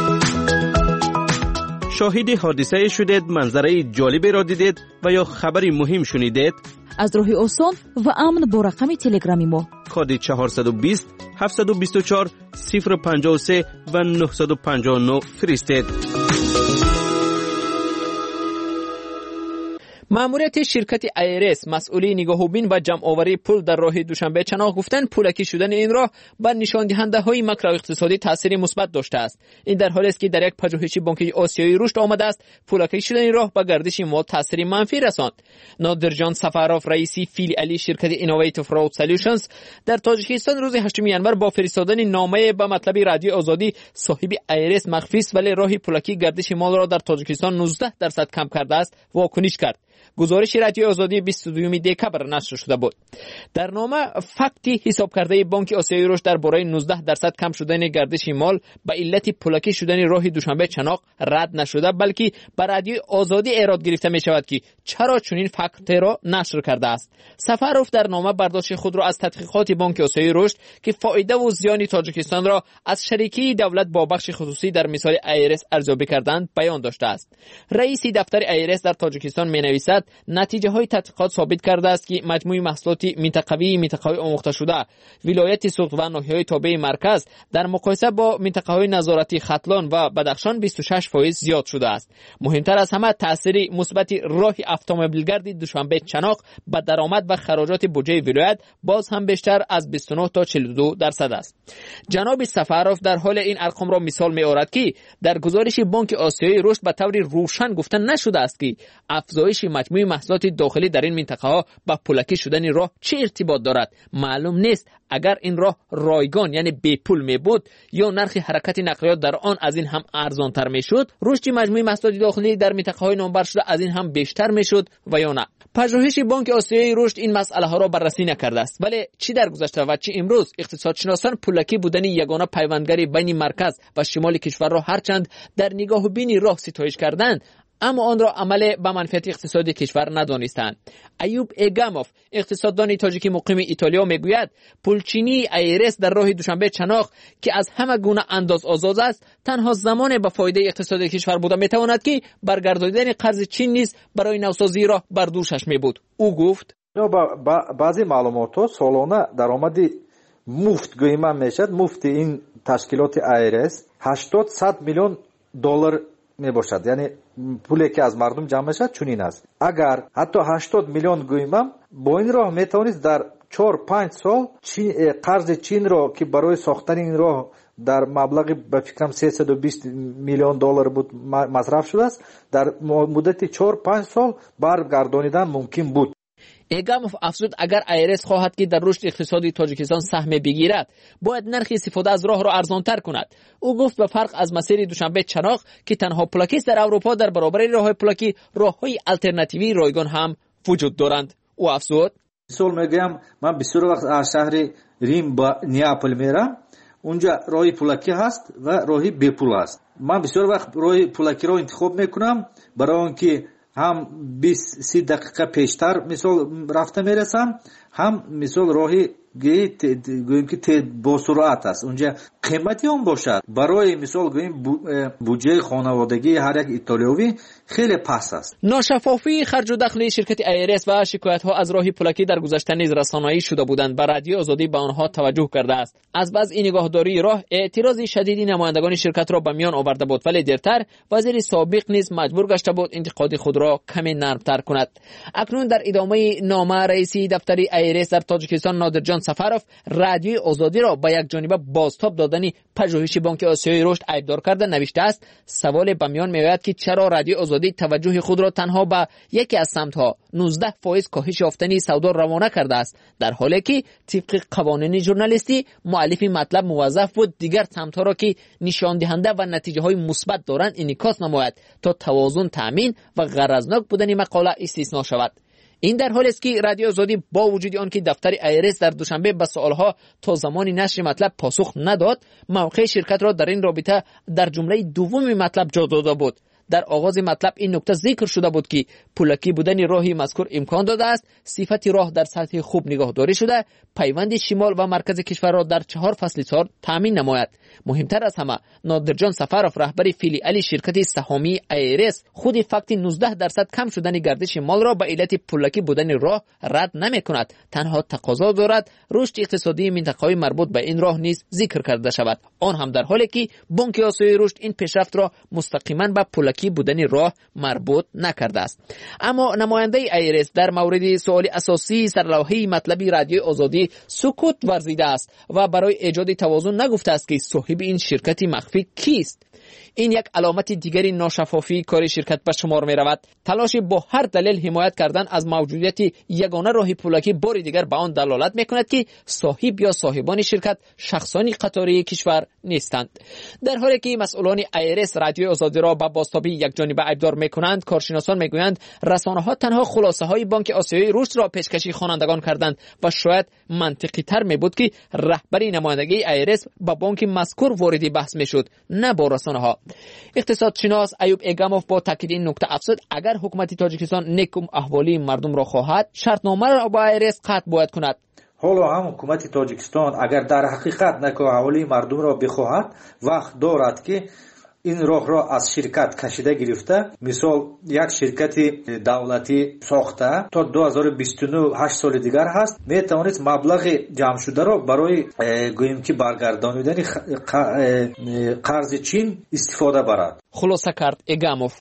شاهد حادثه شدید، منظره جالبی را دیدید و یا خبری مهم شنیدید؟ از راه آسان و امن با رقم تلگرامی ما کد 420 724 053 و 959 فرستید. ماموریت شرکت ایرس مسئولی نگاهوبین و جمع آوری پول در راه دوشنبه چناق گفتند پولکی شدن این راه بر نشان دهنده های ماکرو اقتصادی تاثیر مثبت داشته است. این در حالی است که در یک پژوهش بانک آسیایی رشد آمده است پولکی شدن این راه به گردش مال تاثیر منفی رساند. نادرجان سفاروف رئیس فیلیالی شرکت اینوویتیو فراود سولوشنز در تاجیکستان روز 8 ینور با فرستادن نامه به مطلب رادیو آزادی صاحب ایرس مخفی است ولی راه پولکی گردش مال را در تاجیکستان 19% کم کرده است واکنش کرد. گزارش رادیو آزادی 22 دکبر نشر شده بود. در نامه فکتی حساب کرده بانک آسیایی رشد درباره 19% کم شدن گردش مال به علت پولکی شدن راه دوشنبه چناق رد نشده، بلکه بر رادیو آزادی ایراد گرفته می شود که چرا چنین فکت را نشر کرده است. سفاروف در نامه برداشت خود را از تحقیقات بانک آسیایی رشد که فایده و زیان تاجیکستان را از شریکی دولت با بخش خصوصی در مثال ایرس ارزیابی کردند بیان داشته است. رئیس دفتر ایرس در تاجیکستان می نویسد نتیجه های تحقیقات ثابت کرده است که مجموع محصولات منطقوی آموخته شده ولایت سوخت و ناحیه‌های تابع مرکز در مقایسه با منطقه‌های نظارتی ختلان و بدخشان 26% زیاد شده است. مهمتر از همه تاثیر مثبت راه اتومبیلگرد دوشنبه چناق به درآمد و خراجات بودجه ولایت باز هم بیشتر از 29 تا 42% است. جناب سفاروف در حال این ارقام را مثال می‌آورد که در گزارش بانک آسیایی رشد به طور روشن گفته نشده است که افزایش مجموع محصولات داخلی در این منطقه ها با پولکی شدن راه چه ارتباط دارد. معلوم نیست اگر این راه رایگان یعنی بی پول می بود یا نرخ حرکت نقلیات در آن از این هم ارزان تر می شد، رشد مجموع محصولات داخلی در منطقه های نامبر شده از این هم بیشتر می شد و یا نه. پژوهش بانک آسیایی رشد این مسئله ها را بررسی نکرده است، ولی چی در گذشته و چی امروز اقتصادشناسان پولکی بودن یگانه پیوندگری بین مرکز و شمال کشور را هرچند در نگاه بینی راه ستایش کردند اما آن را عمل به منفعت اقتصادی کشور ندانستند. ایوب ایگاموف اقتصاددان تاجیکی مقیم ایتالیا میگوید پولچینی ایرس در راه دوشنبه چناق که از همه گونه انداز آزاد است تنها زمان به فایده اقتصادی کشور بوده میتواند که برگرداندن قرض چین نیز برای نوسازی راه بر دوشش میبود. او گفت بعضی معلومات سالانه درآمدی مفت گویما میشد. مفت این تشکیلات ایرس 800 میلیون دلار میباشد، یعنی پولی که از مردم جمع شد چنین است. اگر حتی 80 میلیون گویمم با این راه میتوانید در 4-5 سال قرض چین را که برای ساختن این راه در مبلغ به فکرم 320 میلیون دلار بود مصرف شده است، در مدت 4-5 سال برگردانیدن ممکن بود. ایگاموف افزود اگر ایرس خواهد که در رشد اقتصادی تاجیکستان سهم بگیرد باید نرخ استفاده از راه را ارزانتر کند. او گفت به فرق از مسیر دوشنبه چناق که تنها پلاکی در اروپا در برابر راه پلاکی راههای آلترناتیوی رایگان هم وجود دارند. او افزود مثال میگم من بسیار وقت از شهر ریم با نیاپل میرم، اونجا راه پلاکی هست و راه بی پول است. من بسیار وقت راه پلاکی را انتخاب میکنم برای اینکه هم 20-30 دقیقه پیشتر مثال رفته میرسم، هم مثال راهی گوییم که با سرعت است. اونجا قیمتی هم باشد برای مثال گوییم بودجه خانوادگی هر یک ایتالیایی خیلی پست است. ناشفافی خرج و دخل شرکت ایرس و شکایت ها از راه پولکی در گذشته نیز رسانه‌ای شده بودند و رادیو آزادی به آنها توجه کرده است. از بعض این نگاهداری راه اعتراض شدیدی نمایندگان شرکت را به میان آورده بود، ولی دیرتر وزیر سابق نیز مجبور گشته بود انتقاد خود را کمی نرمتر کند. اکنون در ادامه نامه رئیس دفتر ایرس در تاجیکستان نادرجان سفروف رادیو آزادی را به یک جانبه بازتاب دادن پژوهش بانک آسیای رشد ایبدار کرده نوشته است: سوال به میان میآید که چرا رادیو آزادی توجه خود را تنها به یکی از سمت‌ها 19% کاهش یافتنی سودا روانه کرده است، در حالی که طبق قوانین ژورنالیستی مؤلف مطلب موظف بود دیگر سمت‌ها را که نشان دهنده و نتیجه‌های مثبت دارند انعکاس نماید تا توازن تامین و غرضناک بودن مقاله استثنا شود. این در حالی است که رادیو آزادی با وجود آن که دفتر ایرس در دوشنبه به سوالها تا زمان نشر مطلب پاسخ نداد، موقع شرکت را در این رابطه در جمله دوم مطلب جا داده بود. در آغاز مطلب این نکته ذکر شده بود که پولکی بودن راهی مذکور امکان داده است صفت راه در سطح خوب نگهداری شده، پیوند شمال و مرکز کشور را در 4 فصل سال تامین نماید. مهمتر از همه نادرجان سفروف رهبر فیلیال شرکت سهامی ایرس خود فقط 19% کم شدن گردش مال را به علت پولکی بودن راه رد نمی کند، تنها تقاضا دارد رشد اقتصادی منطقه‌های مربوط به این راه نیز ذکر کرده شود، آن هم در حالی که بانک آسیای رشد این پیشرفت را مستقیما به پولکی بودن راه مربوط نکرده است. اما نماینده ایرس در مورد سوال اساسی سرلوحه مطلبی رادیو آزادی سکوت ورزیده است و برای ایجاد توازن نگفته است که صاحب این شرکت مخفی کیست. این یک علامت دیگری ناشفافی کار شرکت به شمار می رود. تلاش با هر دلیل حمایت کردن از موجودیت یگانه راه پولکی بار دیگر به آن دلالت می کند که صاحب یا صاحبان شرکت شخصانی قطاری کشور نیستند. در حالی که مسئولان ایرس رادیو آزادی را به بازتابی یک جانبه ایبدار می کنند، کارشناسان می گویند رسانه ها تنها خلاصه های بانک آسیای رشد را پیشکشی خوانندگان کردند و شاید منطقی تر می بود که رهبری نمایندگی ایرس با بانک مذکور وارد بحث می شد، نه با رسانه ها. اقتصادشناس ایوب اگاموف با تاکید این نکته افزود اگر حکومت تاجیکستان نیکم احوالی مردم را خواهد، شرطنامه را با ایرس قطع باید کند. حالا هم حکومت تاجیکستان اگر در حقیقت نیکم احوالی مردم را بخواهد، وقت دارد که این راه را از شرکت کشیده گرفته، مثال یک شرکت دولتی ساخته تا 2029 8 سال دیگر هست، میتوانید مبلغ جمع شده را برای گوییم که برگردانیدن قرض چین استفاده برد. خلاصه کرد اگاموف.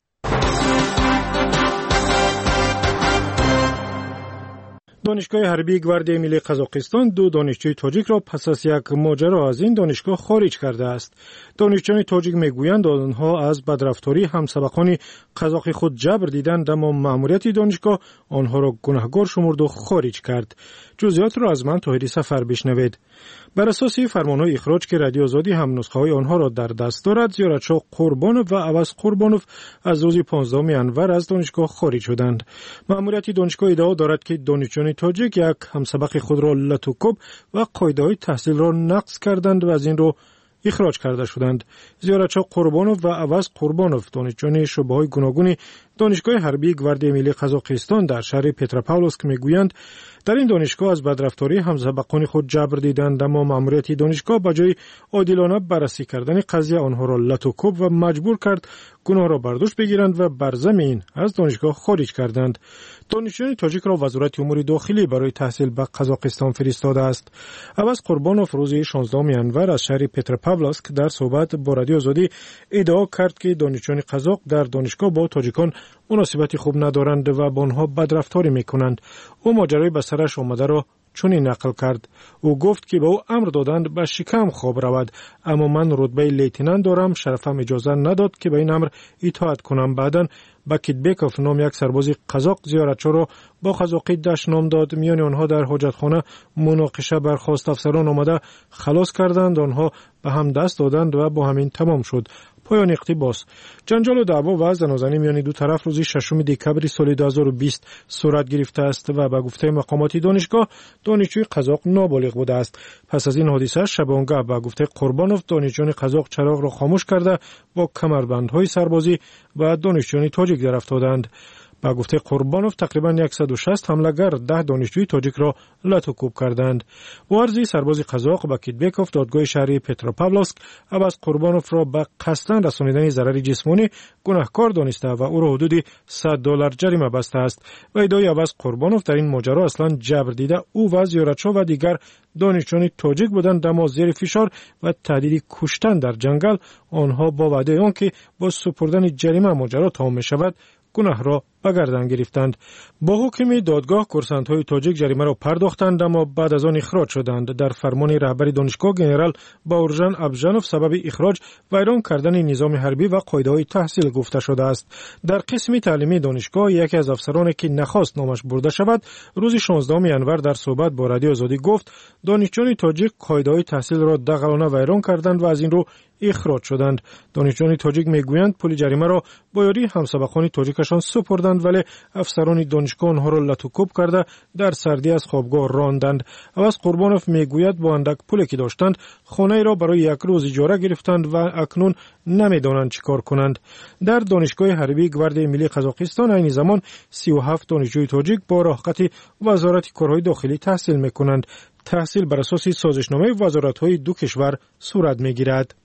دانشگاه حربی گواردی ملی قزاقستان 2 دانشجوی تاجیک را پس از یک ماجرا از این دانشگاه خارج کرده است. دانشجویان تاجیک میگویند آنها از بدرفتاری همسبقان قزاقی خود جبر دیدند، اما مأموریت دانشگاه آنها را گناهکار شمرد و خارج کرد. جزئیات را از من طاهری سفر بشنوید. بر اساس فرمانهای اخراج که رادیو آزادی هم نسخه های آنها را در دست دارد، زیارتشاه قربانوف و عوض قربانوف از روز 15 انور از دانشگاه خارج شدند. مأموریت دانشگاه ادعا دارد که دانشجویان تاجیک یک همسبق خود را لتوکوب و قاعده‌های تحصیل را نقض کردند و از این رو اخراج کرده شدند. زیارتشاه قربانوف و عوض قربانوف دانشجویان شعبه‌های گوناگون دانشگاه حربی گواردی ملی قزاقستان در شهر پتروپاولسک میگویند در این دانشگاه از بدرفتاری همسبقان خود جبر دیدند، اما مأموریت دانشگاه به جای عادلانه بررسی کردن قضیه آنها را لتوکوب و مجبور کرد گناه را بر دوش بگیرند و بر ضمن از دانشگاه خارج کردند. دانشجویان تاجیک را وزارت امور داخلی برای تحصیل به قزاقستان فرستاده است. عوض قربانوف روز 16 انور از شهر پتروپاولسک در صحبت با رادیو آزادی ادعا کرد که دانشجویان قزاق در دانشگاه با تاجیکان مناسبتی خوب ندارند و با آنها بدرفتاری میکنند. او ماجرای به سرش آمده را چنین نقل کرد. او گفت که به او امر دادند به شکم خواب رود، اما من رتبه لیتنانت دارم، شرفم اجازه نداد که به این امر اطاعت کنم. بعداً باکیتبکوف نام یک سرباز قزاق زیارتچو را با قزاقی دشنام داد. میان آنها در حاجتخانه مناقشه برخاست. افسران آمده خلاص کردند، آنها به هم دست دادند و با همین تمام شد. پایان اقتباس. جنجال و دعوا و زنازنی میان دو طرف روز 6 دکبر سال 2020 صورت گرفته است و به گفته مقامات دانشگاه دانشجوی قزاق نابالغ بوده است. پس از این حادثه شبانگاه به گفته قربانوف دانشجویان قزاق چراغ را خاموش کرده با کمربندهای سربازی و دانشجویان تاجیک در افتادند. با گفته قربانوف تقریبا 160 حمله‌گر 10 دانشجوی تاجیک را لط و کوب کردند. وارزی سرباز قزاق با کیتبکوف دادگاه شهری پتروپاولسک عباس قربانوف را به قصداً رسانیدن ضرر جسمانی گناهکار دانسته و او را حدود $100 جریمه بسته است. و ادعای عباس قربانوف در این ماجرا اصلا جبر دیده او و زیارتشو و دیگر دانشجویان تاجیک بودند، اما زیر فشار و تهدید کشتن در جنگل آنها با وعده آنکه با سپردن جریمه ماجرا تمام می‌شود گناه را به گردن گرفتند. با حکم دادگاه کورسانت‌های تاجیک جریمه را پرداختند، اما بعد از آن اخراج شدند. در فرمان رهبر دانشگاه گنرال باورجان ابژانوف سبب اخراج ویران کردن نظام حربی و قاعده‌های تحصیل گفته شده است. در قسم تعلیمی دانشگاه یکی از افسرانی که نخواست نامش برده شود روز 16 ینور در صحبت با رادیو آزادی گفت دانشجویان تاجیک قاعده‌های تحصیل را دغلانه ویران کردند و از این رو اخراج شدند. دانشجویان تاجیک میگویند پول جریمه را با یاری همسبقان تاجیکشان سپردند، ولی افسران دانشگاه آنها را لط و کوب کرده در سردی از خوابگاه راندند. عباس قربانوف میگوید با اندک پولی که داشتند خانه را برای یک روز اجاره گرفتند و اکنون نمیدانند چیکار کنند. در دانشگاه حربی گواردی ملی قزاقستان این زمان 37 دانشجوی تاجیک با راهخط وزارت کارهای داخلی تحصیل میکنند. تحصیل بر اساس سازشنامه وزارت‌های دو کشور صورت میگیرد.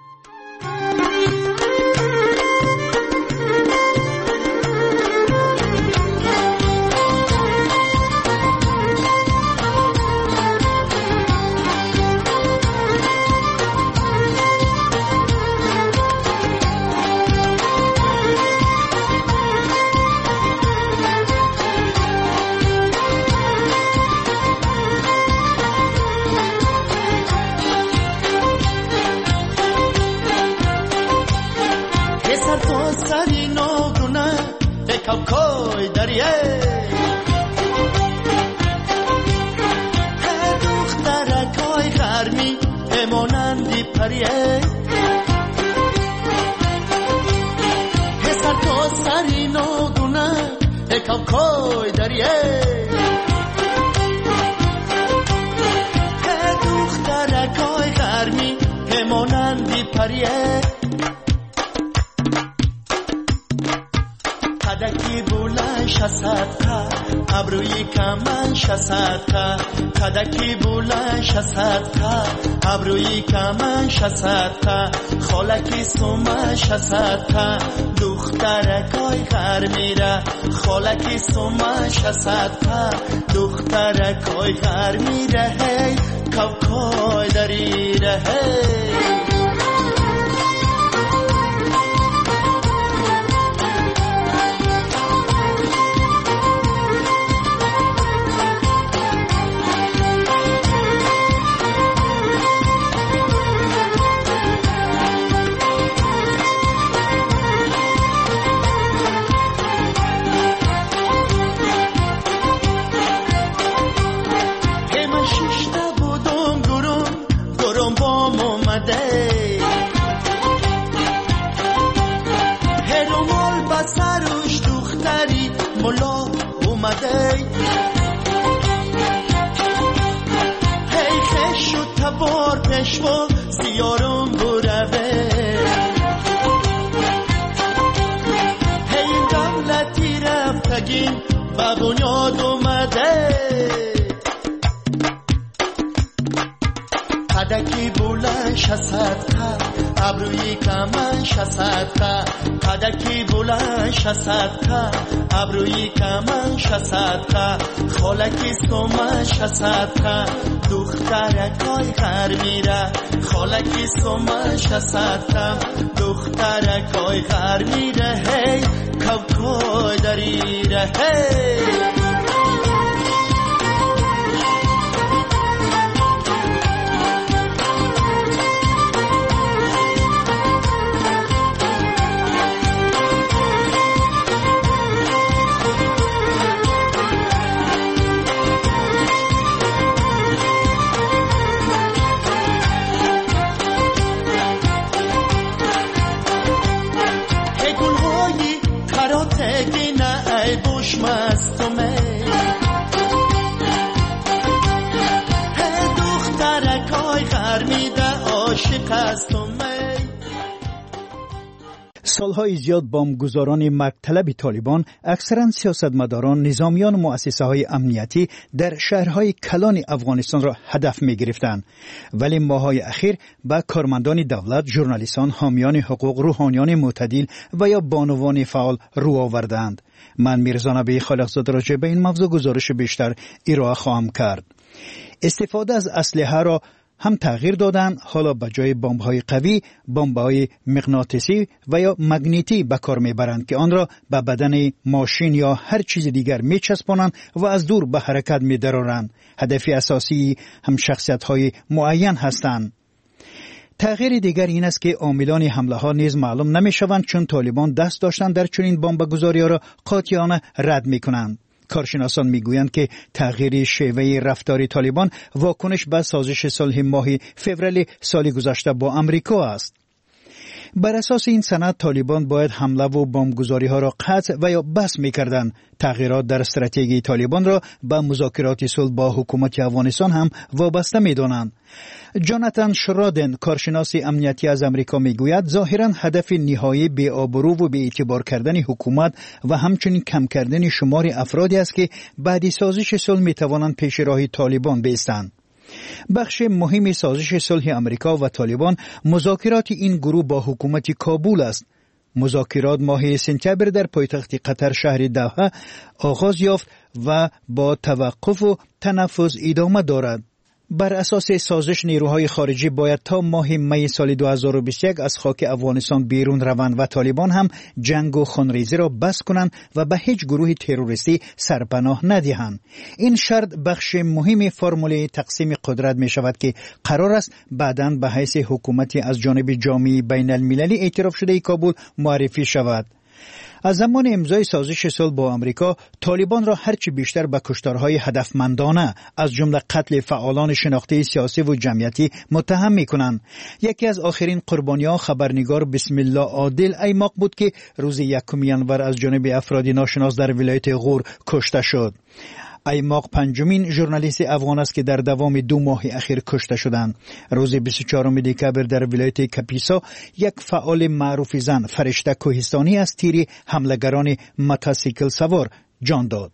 کوکای دریه دخترکای غرمی امانندی پریه پسر تو سری نادونه کوکای دریه دخترکای غرمی امانندی پریه کدکی بلند شصدقه ابروی کمن شصدقه کدکی بلند شصدقه ابروی کمن شصدقه خالکی سومه شصدقه دخترکای غر میره خالکی سومه شصدقه دخترکای غر میره هی کوکای دریره هی هرمال بسروش دختری ملا اومده هی خش و تبار پشوا زیارم بروه هی دولتی رفتگین و بنیاد اومده کدکی بلند شصدقه ابروی کمن شصدقه کدکی بلند شصدقه ابروی کمن شصدقه خالکی سومه شصدقه دخترکای غر میره خالکی سومه شصدقه دخترکای غر میره هی کوکای دریره هی سالهای زیاد بمبگذاران مرگ طلب طالبان اکثرا سیاستمداران، نظامیان و مؤسسه‌های امنیتی در شهرهای کلان افغانستان را هدف می‌گرفتند، ولی ماه‌های اخیر با کارمندان دولت، ژورنالیستان، حامیان حقوق، روحانیان معتدل و یا بانوان فعال رو آوردند. من میرزا نبی خالقزاده راجع به این موضوع گزارش بیشتر ارائه خواهم کرد. استفاده از اسلحه را هم تغییر دادن، حالا به جای بمب‌های قوی، بمب‌های مغناطیسی و یا مگنیتی به کار میبرند که آن را به بدن ماشین یا هر چیز دیگر میچسبانند و از دور به حرکت می‌درانند. هدف اساسی هم شخصیت‌های معین هستند. تغییر دیگر این است که عاملان حمله ها نیز معلوم نمی‌شوند، چون طالبان دست داشتن در چنین بمبگذاری‌ها را قاطعانه رد می‌کنند. کارشناسان میگویند که تغییر شیوه رفتار طالبان واکنش به سازش صلح ماه فوریه سال گذشته با امریکا است. بر اساس این سند طالبان باید حمله و بمبگذاری ها را قطع و یا بس می‌کردند. تغییرات در استراتژی طالبان را به مذاکرات صلح با حکومت افغانستان هم وابسته می‌دانند. جاناتان شرادن، کارشناس امنیتی از امریکا، میگوید ظاهراً هدف نهایی بی‌آبرو و بی‌اعتبار کردن حکومت و همچنین کم کردن شمار افرادی است که بعد سازش صلح می‌توانند پیش راه طالبان بایستند. بخش مهمی سازش صلح امریکا و طالبان مذاکرات این گروه با حکومت کابل است. مذاکرات ماه سپتامبر در پایتخت قطر شهر دوحه آغاز یافت و با توقف و تنفس ادامه دارد. بر اساس سازش نیروهای خارجی باید تا ماه می سال 2021 از خاک افغانستان بیرون روند و طالبان هم جنگ و خونریزی را بس کنند و به هیچ گروه تروریستی سرپناه ندهند. این شرط بخش مهمی فرموله تقسیم قدرت می شود که قرار است بعداً به حیث حکومتی از جانب جامعه بین المللی اعتراف شده کابل معرفی شود. از زمان امضای سازش صلح با امریکا، طالبان را هرچی بیشتر به کشتارهای هدفمندانه از جمله قتل فعالان شناخته سیاسی و جمعیتی متهم می‌کنند. یکی از آخرین قربانیان خبرنگار بسم الله عادل ایماق بود که روز 1 ینور از جانب افراد ناشناس در ولایت غور کشته شد. ایماق پنجمین ژورنالیست افغان است که در دوام 2 ماه اخیر کشته شدند. روز 24 دکبر در ولایت کپیسا یک فعال معروف زن فرشته کوهستانی از تیر حملگران موتورسیکل سوار جان داد.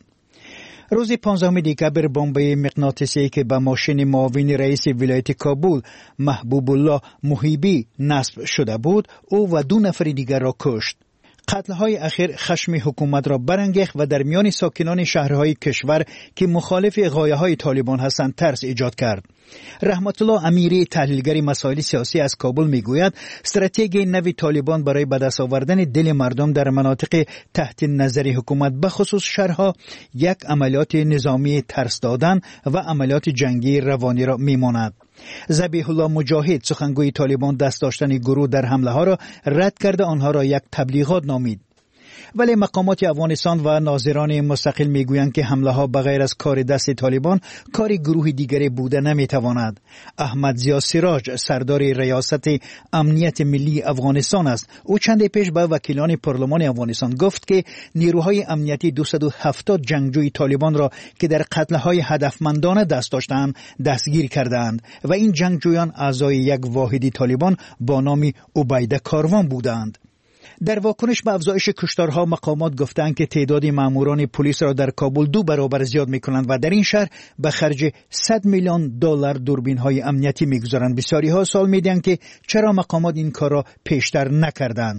روز 15 دکبر بمب مغناطیسی که به ماشین معاون رئیس ولایت کابل محبوب الله محیبی نصب شده بود، او و 2 نفر دیگر را کشت. قتل‌های اخیر خشم حکومت را برانگیخت و در میان ساکنان شهرهای کشور که مخالف غایه‌های طالبان هستند ترس ایجاد کرد. رحمت الله امیری، تحلیلگر مسائل سیاسی از کابل، میگوید استراتژی نوی طالبان برای به دست آوردن دل مردم در مناطق تحت نظر حکومت به خصوص شهرها یک عملیات نظامی ترس دادن و عملیات جنگی روانی را میماند. ذبیح الله مجاهد، سخنگوی طالبان، دست داشتن گروه در حمله ها را رد کرده آنها را یک تبلیغات نامید. ولی مقامات افغانستان و ناظران مستقل میگویند که حمله ها بغیر از کار دست طالبان کار گروه دیگری بوده نمیتواند. احمد ضیا سراج، سردار ریاست امنیت ملی افغانستان است. او چند پیش به وکیلان پارلمان افغانستان گفت که نیروهای امنیتی 270 جنگجوی طالبان را که در قتل‌های هدفمندانه دست داشتند دستگیر کردند و این جنگجویان اعضای یک واحد طالبان با نام عبیده کاروان بودند. در واکنش به افزایش کشتارها مقامات گفتند که تعداد ماموران پلیس را در کابل 2 برابر زیاد می‌کنند و در این شهر به خرج 100 میلیون دلار دوربین‌های امنیتی می‌گذارند. بسیاری‌ها سوال می‌دهند که چرا مقامات این کار را پیشتر نکردند.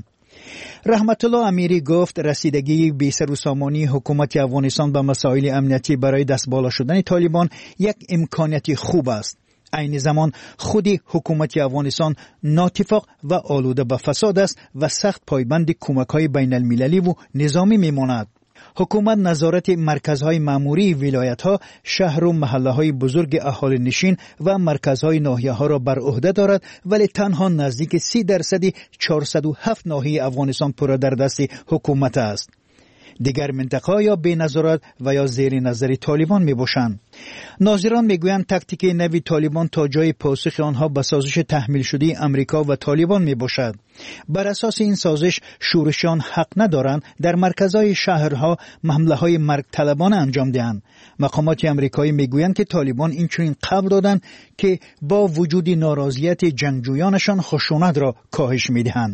رحمت الله امیری گفت رسیدگی بی‌سر و سامانی حکومت افغانستان به مسائل امنیتی برای دست بالا شدن طالبان یک امکانیت خوب است. این زمان خودی حکومت افغانستان ناتفاق و آلوده به فساد است و سخت پایبند کمک‌های بین المللی و نظامی میماند. حکومت نظارت مرکزهای ماموری ولایت‌ها، شهر و محله‌های بزرگ اهالی نشین و مرکزهای ناحیه‌ها را بر عهده دارد، ولی تنها نزدیک 30% 407 ناحیه افغانستان پورا در دست حکومت است. دیگر منطقه یا بی نظارت و یا زیر نظر طالبان می باشند. ناظران می گویند تاکتیک نوی طالبان تا جای پاسخ آنها به سازش تحمیل شده امریکا و طالبان می باشد. بر اساس این سازش شورشیان حق ندارند در مرکزهای شهرها حمله های مرگ طلبانه انجام دهند. مقامات امریکایی می گویند که طالبان این چنین قبول دادند که با وجود ناراضیت جنگجویانشان خشونت را کاهش می دهند.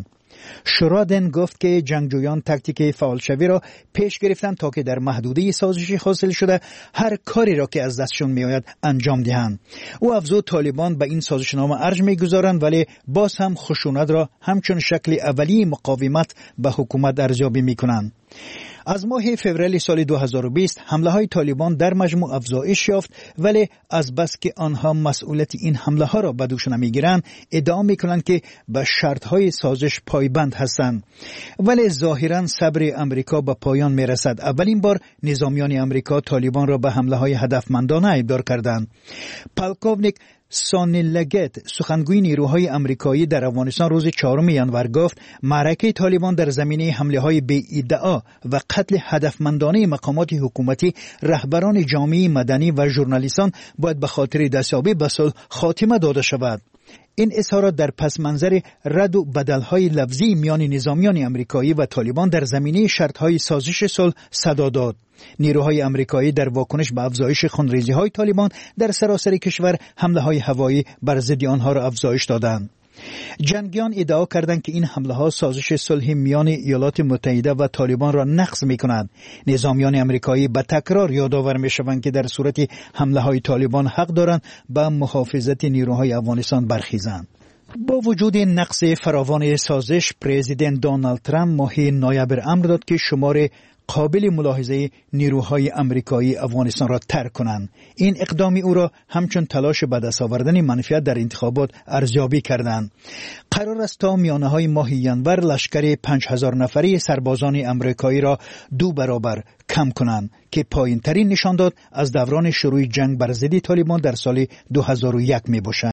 شرادن گفت که جنگجویان تاکتیک فعالشوی را پیش گرفتند تا که در محدوده سازشی حاصل شده هر کاری را که از دستشون میآید انجام دهند. او افزود طالبان به این سازشنامه ارج میگذارند ولی باز هم خشونت را همچون شکل اولیه مقاومت به حکومت ارزیابی میکنند. از ماه فوریه سال 2020 حمله های طالبان در مجموع افزایش یافت ولی از بس که آنها مسئولیت این حمله ها را به دوش نمیگیرند ادعا میکنند که به شرط های سازش پایبند هستند. ولی ظاهرا صبر امریکا به پایان میرسد. اولین بار نظامیان امریکا طالبان را به حمله های هدفمندانه ایبدار کردند. پالکوونیک سانی لگت سخنگوی نیروهای امریکایی در افغانستان روز 4 ژانویه گفت معرکه طالبان در زمینه حمله های بی ادعا و قتل هدفمندانه مقامات حکومتی، رهبران جامعه مدنی و ژورنالیستان باید به خاطر دستیابی به صلح خاتمه داده شود. این اظهارات در پس منظر رد و بدل‌های لفظی میان نظامیان امریکایی و طالبان در زمینه شرط‌های سازش صلح صدا داد. نیروهای امریکایی در واکنش به افزایش خونریزی‌های طالبان در سراسر کشور حمله‌های هوایی بر ضد آنها را افزایش دادند. جنگیان ادعا کردند که این حمله ها سازش صلح میان ایالات متحده و طالبان را نقض می‌کنند. نظامیان امریکایی به تکرار یادآور می‌شوند که در صورت حمله های طالبان حق دارند به محافظت نیروهای افغانستان برخیزند. با وجود نقص فراوان سازش، پرزیدنت دونالد ترامپ ماه نوامبر امر داد که شمار قابل ملاحظه نیروهای امریکایی افغانستان را ترک کنند. این اقدام او را همچون تلاش به دست آوردن منفعت در انتخابات ارزیابی کردند. قرار است تا میانه های ماه ژانویه لشکر 5000 نفری سربازان امریکایی را 2 برابر کم کنند که پایین ترین نشان داد از دوران شروع جنگ بر ضد طالبان در سال 2001 می باشد.